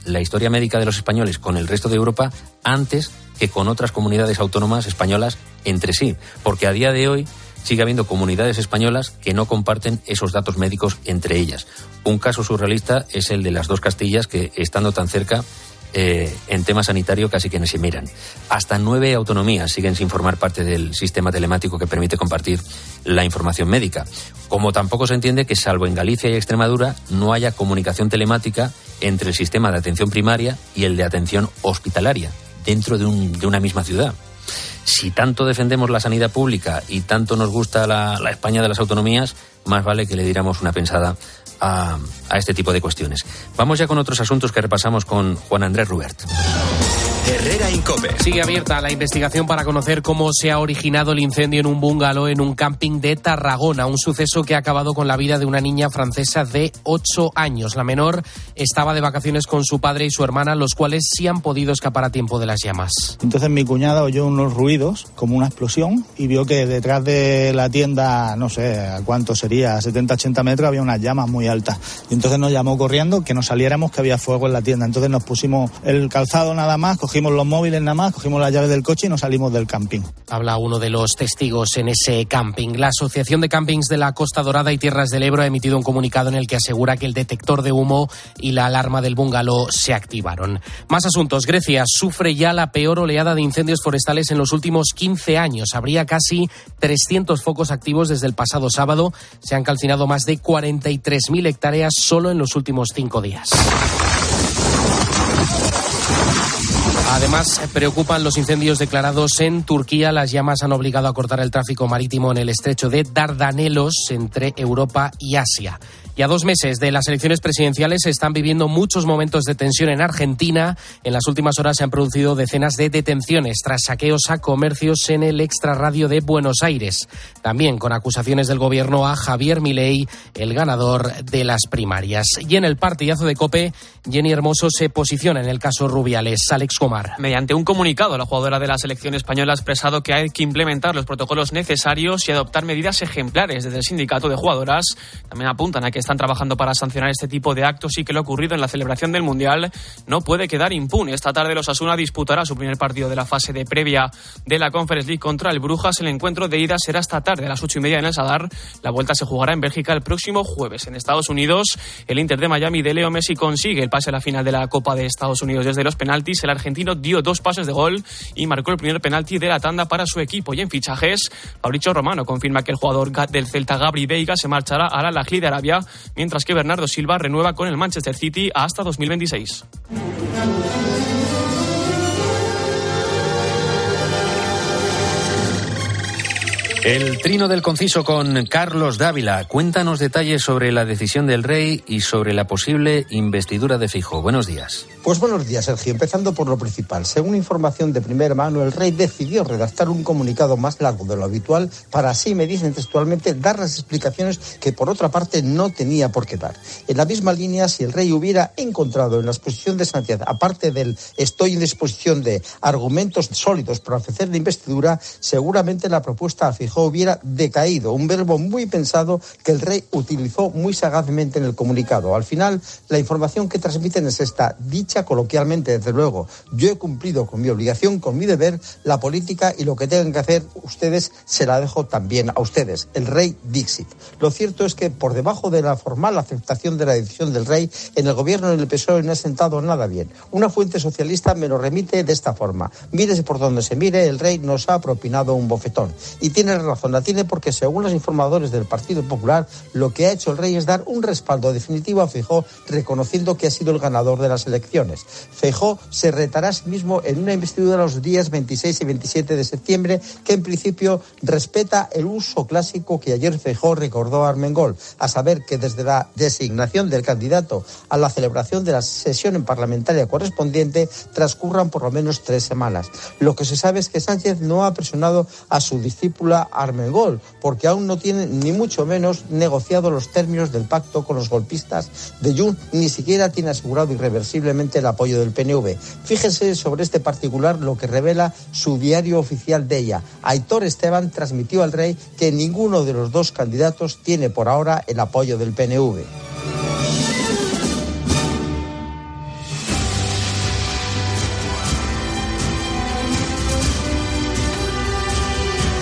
S3: la historia médica de los españoles con el resto de Europa antes que con otras comunidades autónomas españolas entre sí, porque a día de hoy sigue habiendo comunidades españolas que no comparten esos datos médicos entre ellas. Un caso surrealista es el de las dos Castillas, que estando tan cerca en tema sanitario casi que no se miran. Hasta 9 autonomías siguen sin formar parte del sistema telemático que permite compartir la información médica. Como tampoco se entiende que, salvo en Galicia y Extremadura, no haya comunicación telemática entre el sistema de atención primaria y el de atención hospitalaria dentro de una misma ciudad. Si tanto defendemos la sanidad pública y tanto nos gusta la España de las autonomías, más vale que le diéramos una pensada a este tipo de cuestiones. Vamos ya con otros asuntos que repasamos con Juan Andrés Rubert.
S1: Herrera en COPE.
S8: Sigue abierta la investigación para conocer cómo se ha originado el incendio en un bungalow en un camping de Tarragona, un suceso que ha acabado con la vida de una niña francesa de 8 años. La menor estaba de vacaciones con su padre y su hermana, los cuales sí han podido escapar a tiempo de las llamas.
S9: Entonces mi cuñada oyó unos ruidos, como una explosión, y vio que detrás de la tienda, no sé a cuánto sería, 70-80 metros, había unas llamas muy altas. Y entonces nos llamó corriendo que nos saliéramos, que había fuego en la tienda. Entonces nos pusimos el calzado nada más, cogimos los móviles nada más, cogimos las llaves del coche y nos salimos del camping.
S8: Habla uno de los testigos en ese camping. La Asociación de Campings de la Costa Dorada y Tierras del Ebro ha emitido un comunicado en el que asegura que el detector de humo y la alarma del bungalow se activaron. Más asuntos. Grecia sufre ya la peor oleada de incendios forestales en los últimos 15 años. Habría casi 300 focos activos desde el pasado sábado. Se han calcinado más de 43.000 hectáreas solo en los últimos 5 días. Además, preocupan los incendios declarados en Turquía. Las llamas han obligado a cortar el tráfico marítimo en el estrecho de Dardanelos entre Europa y Asia. Y a 2 meses de las elecciones presidenciales se están viviendo muchos momentos de tensión en Argentina. En las últimas horas se han producido decenas de detenciones tras saqueos a comercios en el extrarradio de Buenos Aires. También con acusaciones del gobierno a Javier Milei, el ganador de las primarias. Y en el partidazo de COPE, Jenny Hermoso se posiciona en el caso Rubiales. Alex Comar.
S10: Mediante un comunicado, la jugadora de la selección española ha expresado que hay que implementar los protocolos necesarios y adoptar medidas ejemplares desde el sindicato de jugadoras. También apuntan a que están trabajando para sancionar este tipo de actos y que lo ocurrido en la celebración del Mundial no puede quedar impune. Esta tarde el Osasuna disputará su primer partido de la fase de previa de la Conference League contra el Brujas. El encuentro de ida será esta tarde a las 8:30 en el Sadar. La vuelta se jugará en Bélgica el próximo jueves. En Estados Unidos, el Inter de Miami de Leo Messi consigue el pase a la final de la Copa de Estados Unidos desde los penaltis. El argentino dio 2 pases de gol y marcó el primer penalti de la tanda para su equipo. Y en fichajes, Fabrizio Romano confirma que el jugador del Celta Gabri Veiga se marchará al Al-Ahly de Arabia, mientras que Bernardo Silva renueva con el Manchester City hasta 2026.
S3: El trino del conciso con Carlos Dávila. Cuéntanos detalles sobre la decisión del rey y sobre la posible investidura de Feijóo. Buenos días.
S11: Pues buenos días, Sergio. Empezando por lo principal. Según información de primera mano, el rey decidió redactar un comunicado más largo de lo habitual para así, me dicen textualmente, dar las explicaciones que por otra parte no tenía por qué dar. En la misma línea, si el rey hubiera encontrado en la exposición de Sánchez, aparte del estoy en disposición de argumentos sólidos para ofrecer la investidura, seguramente la propuesta a Feijóo hubiera decaído, un verbo muy pensado que el rey utilizó muy sagazmente en el comunicado. Al final, la información que transmiten es esta, dicha coloquialmente, desde luego. Yo he cumplido con mi obligación, con mi deber, la política, y lo que tengan que hacer ustedes se la dejo también a ustedes. El rey Dixit. Lo cierto es que por debajo de la formal aceptación de la decisión del rey, en el gobierno en el PSOE no ha sentado nada bien. Una fuente socialista me lo remite de esta forma. Mírese por donde se mire, el rey nos ha propinado un bofetón. Y tiene razón, la tiene, porque según los informadores del Partido Popular, lo que ha hecho el rey es dar un respaldo definitivo a Feijóo, reconociendo que ha sido el ganador de las elecciones. Feijóo se retará a sí mismo en una investidura los días 26 y 27 de septiembre, que en principio respeta el uso clásico que ayer Feijóo recordó a Armengol, a saber que desde la designación del candidato a la celebración de la sesión parlamentaria correspondiente transcurran por lo menos 3 semanas. Lo que se sabe es que Sánchez no ha presionado a su discípula Armengol, porque aún no tiene ni mucho menos negociado los términos del pacto con los golpistas de Junts, ni siquiera tiene asegurado irreversiblemente el apoyo del PNV. Fíjense sobre este particular lo que revela su diario oficial de ella. Aitor Esteban transmitió al rey que ninguno de los dos candidatos tiene por ahora el apoyo del PNV.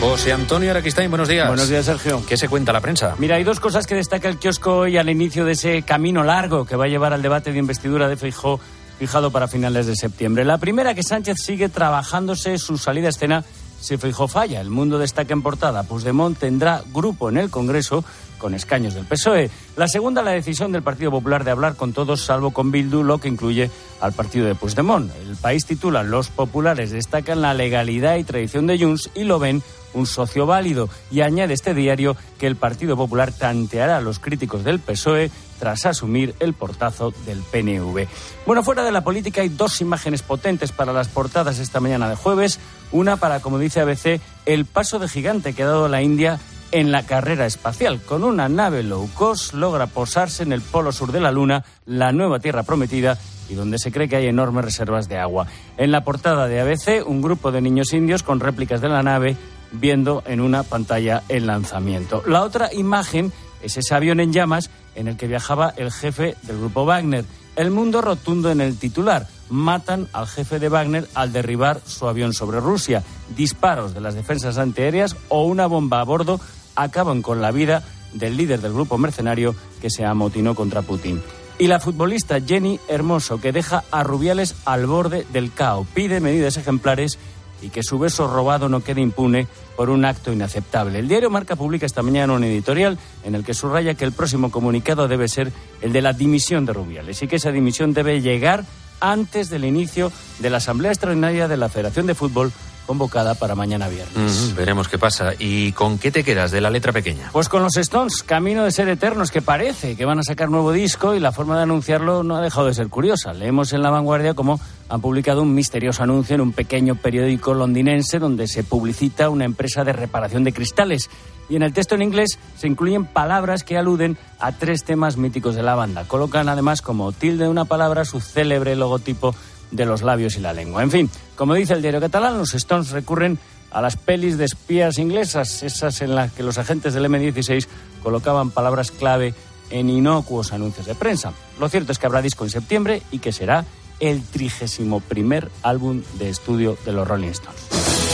S3: José Antonio Araquistáin, buenos días.
S12: Buenos días, Sergio.
S3: ¿Qué se cuenta la prensa?
S12: Mira, hay dos cosas que destaca el kiosco hoy al inicio de ese camino largo que va a llevar al debate de investidura de Feijóo fijado para finales de septiembre. La primera, que Sánchez sigue trabajándose su salida a escena si Feijóo falla. El Mundo destaca en portada: Puigdemont tendrá grupo en el Congreso con escaños del PSOE. La segunda, la decisión del Partido Popular de hablar con todos salvo con Bildu, lo que incluye al partido de Puigdemont. El País titula: Los populares destacan la legalidad y tradición de Junts y lo ven un socio válido, y añade este diario que el Partido Popular tanteará a los críticos del PSOE tras asumir el portazo del PNV. Bueno, fuera de la política hay dos imágenes potentes para las portadas esta mañana de jueves. Una para, como dice ABC, el paso de gigante que ha dado la India en la carrera espacial. Con una nave low cost logra posarse en el polo sur de la Luna, la nueva tierra prometida, y donde se cree que hay enormes reservas de agua. En la portada de ABC, un grupo de niños indios con réplicas de la nave viendo en una pantalla el lanzamiento. La otra imagen es ese avión en llamas en el que viajaba el jefe del grupo Wagner. El Mundo rotundo en el titular: matan al jefe de Wagner al derribar su avión sobre Rusia. Disparos de las defensas antiaéreas o una bomba a bordo acaban con la vida del líder del grupo mercenario que se amotinó contra Putin. Y la futbolista Jenny Hermoso, que deja a Rubiales al borde del caos, pide medidas ejemplares y que su beso robado no quede impune por un acto inaceptable. El diario Marca publica esta mañana un editorial en el que subraya que el próximo comunicado debe ser el de la dimisión de Rubiales y que esa dimisión debe llegar antes del inicio de la Asamblea Extraordinaria de la Federación de Fútbol, convocada para mañana viernes.
S3: Veremos qué pasa. ¿Y con qué te quedas de la letra pequeña?
S12: Pues con los Stones, camino de ser eternos, que parece que van a sacar nuevo disco, y la forma de anunciarlo no ha dejado de ser curiosa. Leemos en La Vanguardia cómo han publicado un misterioso anuncio en un pequeño periódico londinense donde se publicita una empresa de reparación de cristales. Y en el texto en inglés se incluyen palabras que aluden a 3 temas míticos de la banda. Colocan además como tilde de una palabra su célebre logotipo de los labios y la lengua. En fin, como dice el diario catalán, los Stones recurren a las pelis de espías inglesas, esas en las que los agentes del M16 colocaban palabras clave en inocuos anuncios de prensa. Lo cierto es que habrá disco en septiembre y que será el 31º álbum de estudio de los Rolling Stones.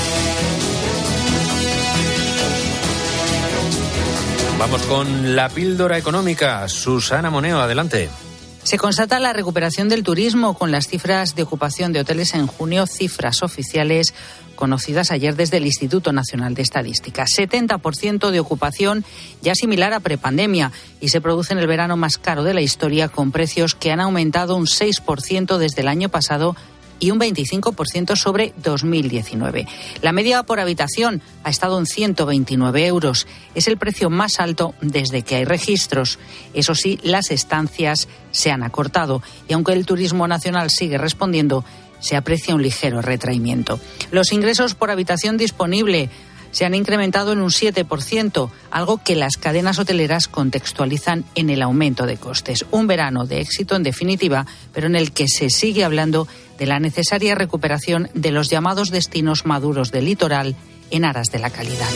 S3: Vamos con la píldora económica. Susana Moneo, adelante.
S13: Se constata la recuperación del turismo con las cifras de ocupación de hoteles en junio, cifras oficiales conocidas ayer desde el Instituto Nacional de Estadística. 70% de ocupación, ya similar a prepandemia, y se produce en el verano más caro de la historia, con precios que han aumentado un 6% desde el año pasado y un 25% sobre 2019. La media por habitación ha estado en 129 euros. Es el precio más alto desde que hay registros. Eso sí, las estancias se han acortado y aunque el turismo nacional sigue respondiendo, se aprecia un ligero retraimiento. Los ingresos por habitación disponible se han incrementado en un 7%, algo que las cadenas hoteleras contextualizan en el aumento de costes. Un verano de éxito, en definitiva, pero en el que se sigue hablando de la necesaria recuperación de los llamados destinos maduros del litoral en aras de la calidad.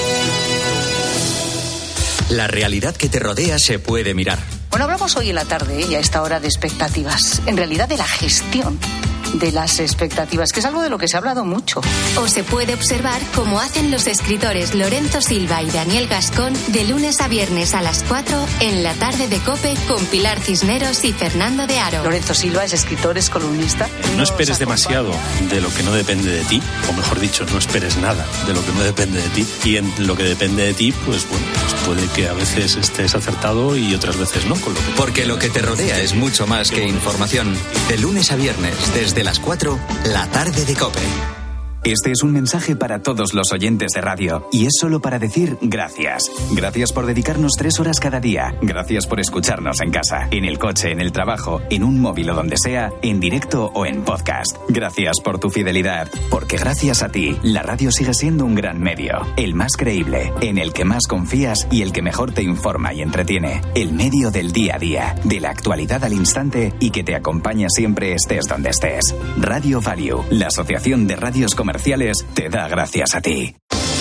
S1: La realidad que te rodea se puede mirar.
S14: Bueno, hablamos hoy en la tarde y a esta hora de expectativas. En realidad, de la gestión de las expectativas, que es algo de lo que se ha hablado mucho.
S2: O se puede observar cómo hacen los escritores Lorenzo Silva y Daniel Gascón de lunes a viernes a las 4 en la tarde de COPE con Pilar Cisneros y Fernando de Aro.
S14: Lorenzo Silva es escritor, es columnista.
S15: No esperes demasiado de lo que no depende de ti, o mejor dicho, no esperes nada de lo que no depende de ti. Y en lo que depende de ti, pues bueno, pues puede que a veces estés acertado y otras veces no.
S1: Porque lo que te rodea es mucho más que información. De lunes a viernes, desde las 4, la tarde de COPE.
S23: Este es un mensaje para todos los oyentes de radio y es solo para decir gracias. Gracias por dedicarnos 3 horas cada día. Gracias por escucharnos en casa, en el coche, en el trabajo, en un móvil o donde sea, en directo o en podcast. Gracias por tu fidelidad, porque gracias a ti, la radio sigue siendo un gran medio. El más creíble, en el que más confías y el que mejor te informa y entretiene. El medio del día a día, de la actualidad al instante y que te acompaña siempre estés donde estés. Radio Value, la asociación de radios comerciales, te da gracias a ti.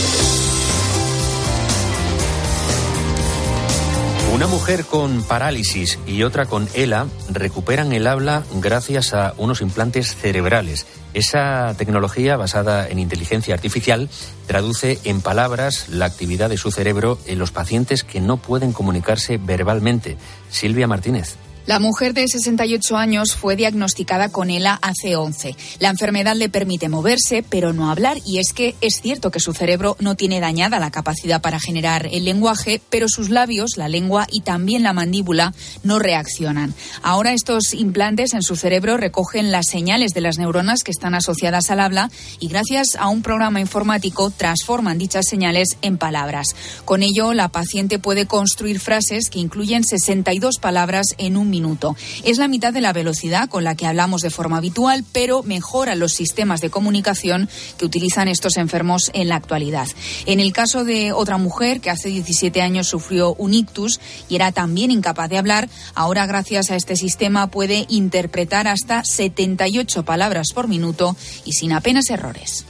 S3: Una mujer con parálisis y otra con ELA recuperan el habla gracias a unos implantes cerebrales. Esa tecnología, basada en inteligencia artificial, traduce en palabras la actividad de su cerebro en los pacientes que no pueden comunicarse verbalmente. Silvia Martínez.
S16: La mujer de 68 años fue diagnosticada con ELA hace 11. La enfermedad le permite moverse, pero no hablar, y es que es cierto que su cerebro no tiene dañada la capacidad para generar el lenguaje, pero sus labios, la lengua y también la mandíbula no reaccionan. Ahora estos implantes en su cerebro recogen las señales de las neuronas que están asociadas al habla y gracias a un programa informático transforman dichas señales en palabras. Con ello, la paciente puede construir frases que incluyen 62 palabras en un minuto. Es la mitad de la velocidad con la que hablamos de forma habitual, pero mejora los sistemas de comunicación que utilizan estos enfermos en la actualidad. En el caso de otra mujer que hace 17 años sufrió un ictus y era también incapaz de hablar, ahora gracias a este sistema puede interpretar hasta 78 palabras por minuto y sin apenas errores.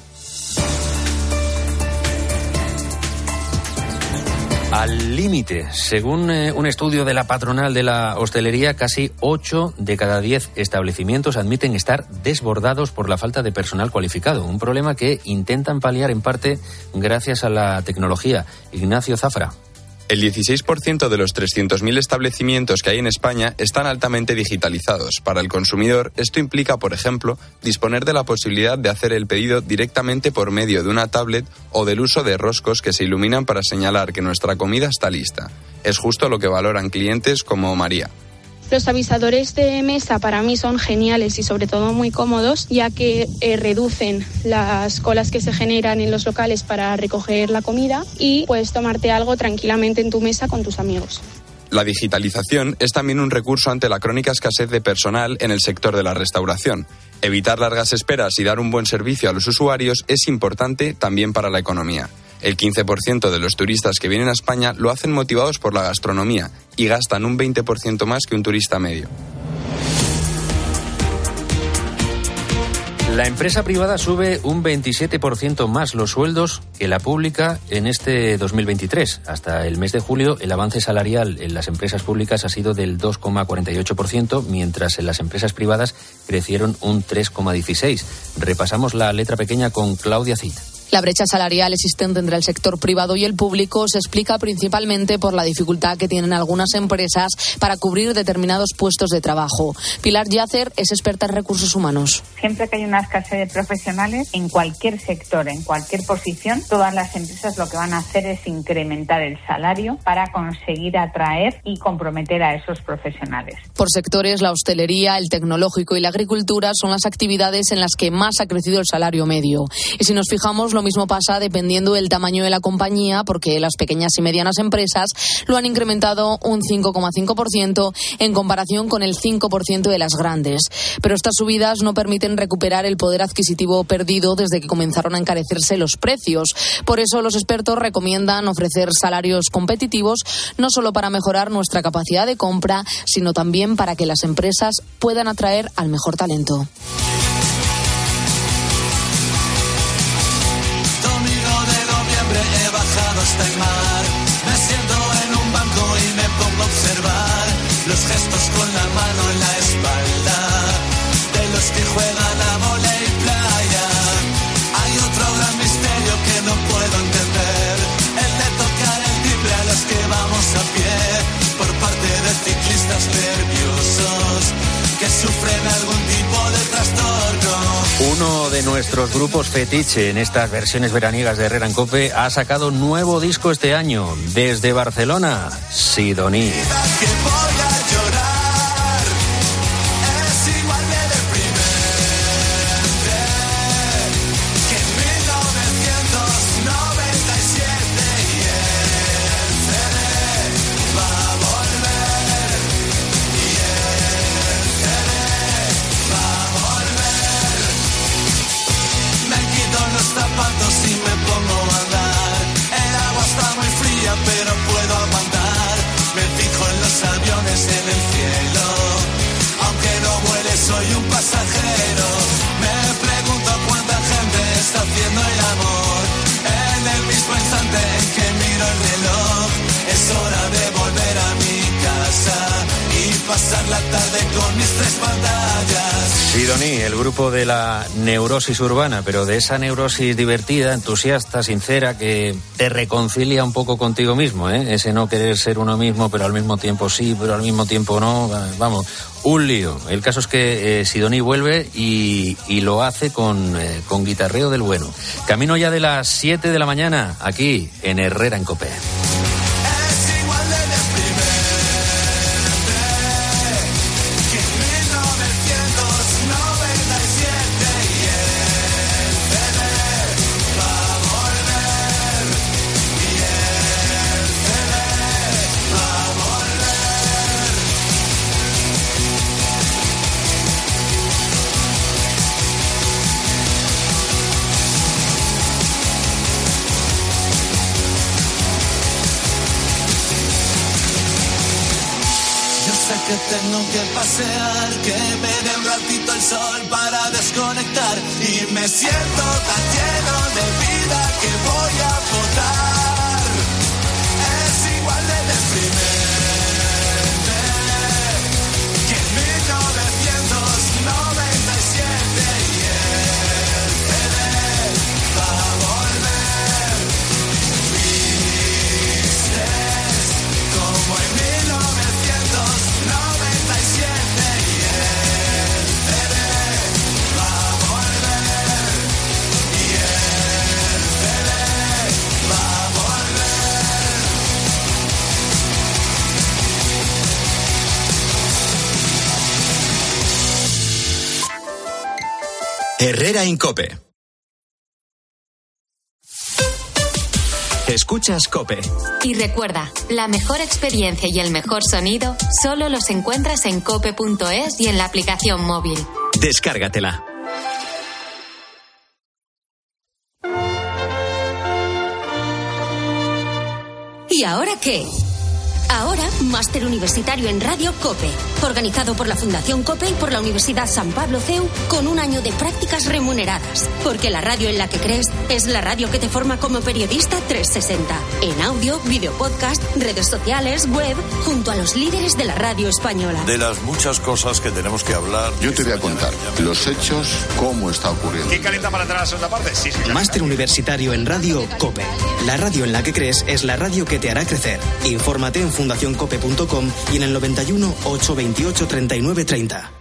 S3: Al límite. Según un estudio de la patronal de la hostelería, casi 8 de cada 10 establecimientos admiten estar desbordados por la falta de personal cualificado. Un problema que intentan paliar en parte gracias a la tecnología. Ignacio Zafra.
S17: El 16% de los 300.000 establecimientos que hay en España están altamente digitalizados. Para el consumidor, esto implica, por ejemplo, disponer de la posibilidad de hacer el pedido directamente por medio de una tablet o del uso de roscos que se iluminan para señalar que nuestra comida está lista. Es justo lo que valoran clientes como María.
S18: Los avisadores de mesa para mí son geniales y sobre todo muy cómodos, ya que reducen las colas que se generan en los locales para recoger la comida y puedes tomarte algo tranquilamente en tu mesa con tus amigos.
S17: La digitalización es también un recurso ante la crónica escasez de personal en el sector de la restauración. Evitar largas esperas y dar un buen servicio a los usuarios es importante también para la economía. El 15% de los turistas que vienen a España lo hacen motivados por la gastronomía y gastan un 20% más que un turista medio.
S3: La empresa privada sube un 27% más los sueldos que la pública en este 2023. Hasta el mes de julio, el avance salarial en las empresas públicas ha sido del 2,48%, mientras en las empresas privadas crecieron un 3,16%. Repasamos la letra pequeña con Claudia Cid.
S19: La brecha salarial existente entre el sector privado y el público se explica principalmente por la dificultad que tienen algunas empresas para cubrir determinados puestos de trabajo. Pilar Yacer es experta en recursos humanos.
S20: Siempre que hay una escasez de profesionales, en cualquier sector, en cualquier posición, todas las empresas lo que van a hacer es incrementar el salario para conseguir atraer y comprometer a esos profesionales.
S19: Por sectores, la hostelería, el tecnológico y la agricultura son las actividades en las que más ha crecido el salario medio. Y si nos fijamos, lo mismo pasa dependiendo del tamaño de la compañía, porque las pequeñas y medianas empresas lo han incrementado un 5,5% en comparación con el 5% de las grandes. Pero estas subidas no permiten recuperar el poder adquisitivo perdido desde que comenzaron a encarecerse los precios. Por eso los expertos recomiendan ofrecer salarios competitivos, no solo para mejorar nuestra capacidad de compra, sino también para que las empresas puedan atraer al mejor talento.
S21: He bajado hasta el mar, me siento en un banco y me pongo a observar los gestos con la mano en la espalda de los que juegan a vóley playa. Hay otro gran misterio que no puedo entender, el de tocar el timbre a los que vamos a pie por parte de ciclistas nerviosos que sufren algún tipo de trastorno.
S3: Uno de nuestros grupos fetiche en estas versiones veraniegas de Herrera en COPE ha sacado nuevo disco este año. Desde Barcelona, Sidoní.
S21: Y me pongo a andar, el agua está muy fría pero puedo aguantar, me fijo en los aviones en el cielo, aunque no vuele soy un pasajero, me pregunto cuánta gente está haciendo el amor, en el mismo instante en que miro el reloj, es hora de volver a mi casa y pasar la tarde con mis 3 pantallas.
S3: Sidoní, el grupo de la neurosis urbana, pero de esa neurosis divertida, entusiasta, sincera, que te reconcilia un poco contigo mismo, ¿eh? Ese no querer ser uno mismo, pero al mismo tiempo sí, pero al mismo tiempo no. Vamos, un lío. El caso es que Sidoní vuelve y lo hace con guitarreo del bueno. Camino ya de las 7 de la mañana, aquí en Herrera en COPE.
S21: Que tengo que pasear, que me dé un ratito el sol para desconectar. Y me siento tan lleno de vida que voy a votar. Es igual de deprimente que en 1997 y el CD va a volver. Vistes como en 1997 y el CD va a volver. Y el CD va a volver.
S1: Herrera en COPE. Escuchas COPE.
S2: Y recuerda, la mejor experiencia y el mejor sonido solo los encuentras en cope.es y en la aplicación móvil.
S1: Descárgatela.
S4: ¿Y ahora qué? Ahora, máster universitario en Radio COPE, organizado por la Fundación COPE y por la Universidad San Pablo CEU, con un año de prácticas remuneradas. Porque la radio en la que crees es la radio que te forma como periodista 360. En audio, video podcast, redes sociales, web, junto a los líderes de la radio española.
S5: De las muchas cosas que tenemos que hablar.
S22: Yo te voy a contar los hechos, cómo está ocurriendo.
S24: ¿Quién calienta para entrar a la segunda parte? Sí.
S25: Máster universitario en Radio COPE. La radio en la que crees es la radio que te hará crecer. Infórmate en fundacioncope.com y en el 91 828 39 30.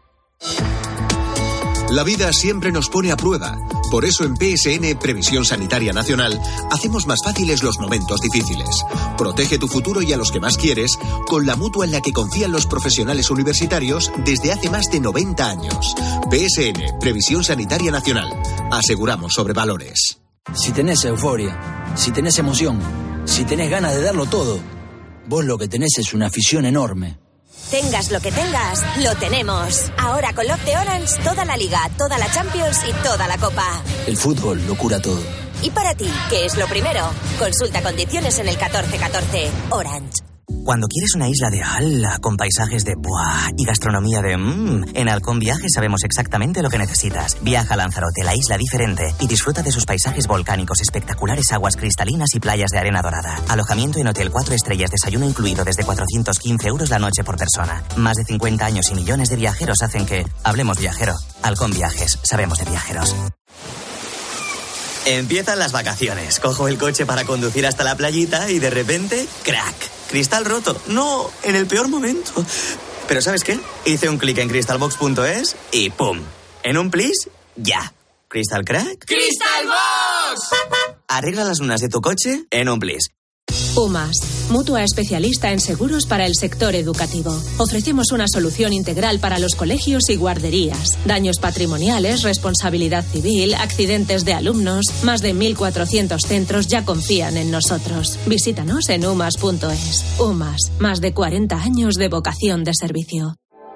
S26: La vida siempre nos pone a prueba. Por eso en PSN, Previsión Sanitaria Nacional, hacemos más fáciles los momentos difíciles. Protege tu futuro y a los que más quieres con la mutua en la que confían los profesionales universitarios desde hace más de 90 años. PSN, Previsión Sanitaria Nacional. Aseguramos sobre valores.
S27: Si tenés euforia, si tenés emoción, si tenés ganas de darlo todo, vos lo que tenés es una afición enorme.
S28: Tengas lo que tengas, lo tenemos. Ahora con Love de Orange, toda la Liga, toda la Champions y toda la Copa.
S27: El fútbol lo cura todo.
S28: Y para ti, ¿qué es lo primero? Consulta condiciones en el 1414. Orange.
S29: Cuando quieres una isla de ¡hala! Con paisajes de ¡buah! Y gastronomía de en Halcón Viajes sabemos exactamente lo que necesitas. Viaja a Lanzarote, la isla diferente, y disfruta de sus paisajes volcánicos, espectaculares aguas cristalinas y playas de arena dorada. Alojamiento en hotel 4 estrellas, desayuno incluido desde 415 euros la noche por persona. Más de 50 años y millones de viajeros hacen que hablemos viajero. Halcón Viajes, sabemos de viajeros. Empiezan las vacaciones. Cojo el coche para conducir hasta la playita y de repente, ¡crack! Cristal roto. No, en el peor momento. Pero ¿sabes qué? Hice un clic en crystalbox.es y ¡pum! En un plis, ya. ¿Crystal crack?
S21: ¡Crystal Box!
S29: Arregla las lunas de tu coche en un plis.
S30: UMAS, mutua especialista en seguros para el sector educativo. Ofrecemos una solución integral para los colegios y guarderías. Daños patrimoniales, responsabilidad civil, accidentes de alumnos. Más de 1.400 centros ya confían en nosotros. Visítanos en umas.es. UMAS, más de 40 años de vocación de servicio.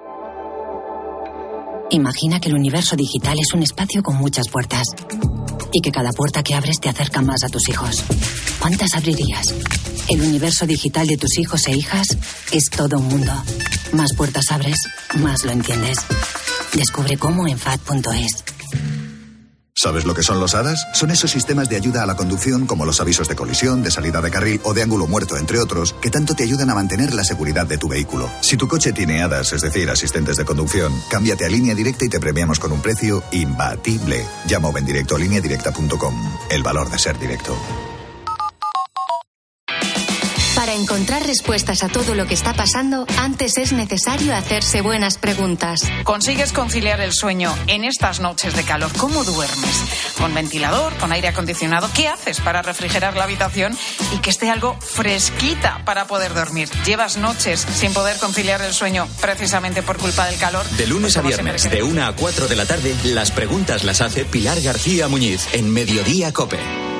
S31: Imagina que el universo digital es un espacio con muchas puertas y que cada puerta que abres te acerca más a tus hijos. ¿Cuántas abrirías? El universo digital de tus hijos e hijas es todo un mundo. Más puertas abres, más lo entiendes. Descubre cómo en FAD.es.
S6: ¿Sabes lo que son los ADAS? Son esos sistemas de ayuda a la conducción como los avisos de colisión, de salida de carril o de ángulo muerto, entre otros, que tanto te ayudan a mantener la seguridad de tu vehículo. Si tu coche tiene ADAS, es decir, asistentes de conducción, cámbiate a Línea Directa y te premiamos con un precio imbatible. Llama o ven directo a lineadirecta.com. El valor de ser directo.
S2: Para encontrar respuestas a todo lo que está pasando, antes es necesario hacerse buenas preguntas.
S7: ¿Consigues conciliar el sueño en estas noches de calor? ¿Cómo duermes? ¿Con ventilador? ¿Con aire acondicionado? ¿Qué haces para refrigerar la habitación y que esté algo fresquita para poder dormir? ¿Llevas noches sin poder conciliar el sueño precisamente por culpa del calor?
S1: De lunes a viernes, de 1 a 4 de la tarde, las preguntas las hace Pilar García Muñiz en Mediodía COPE.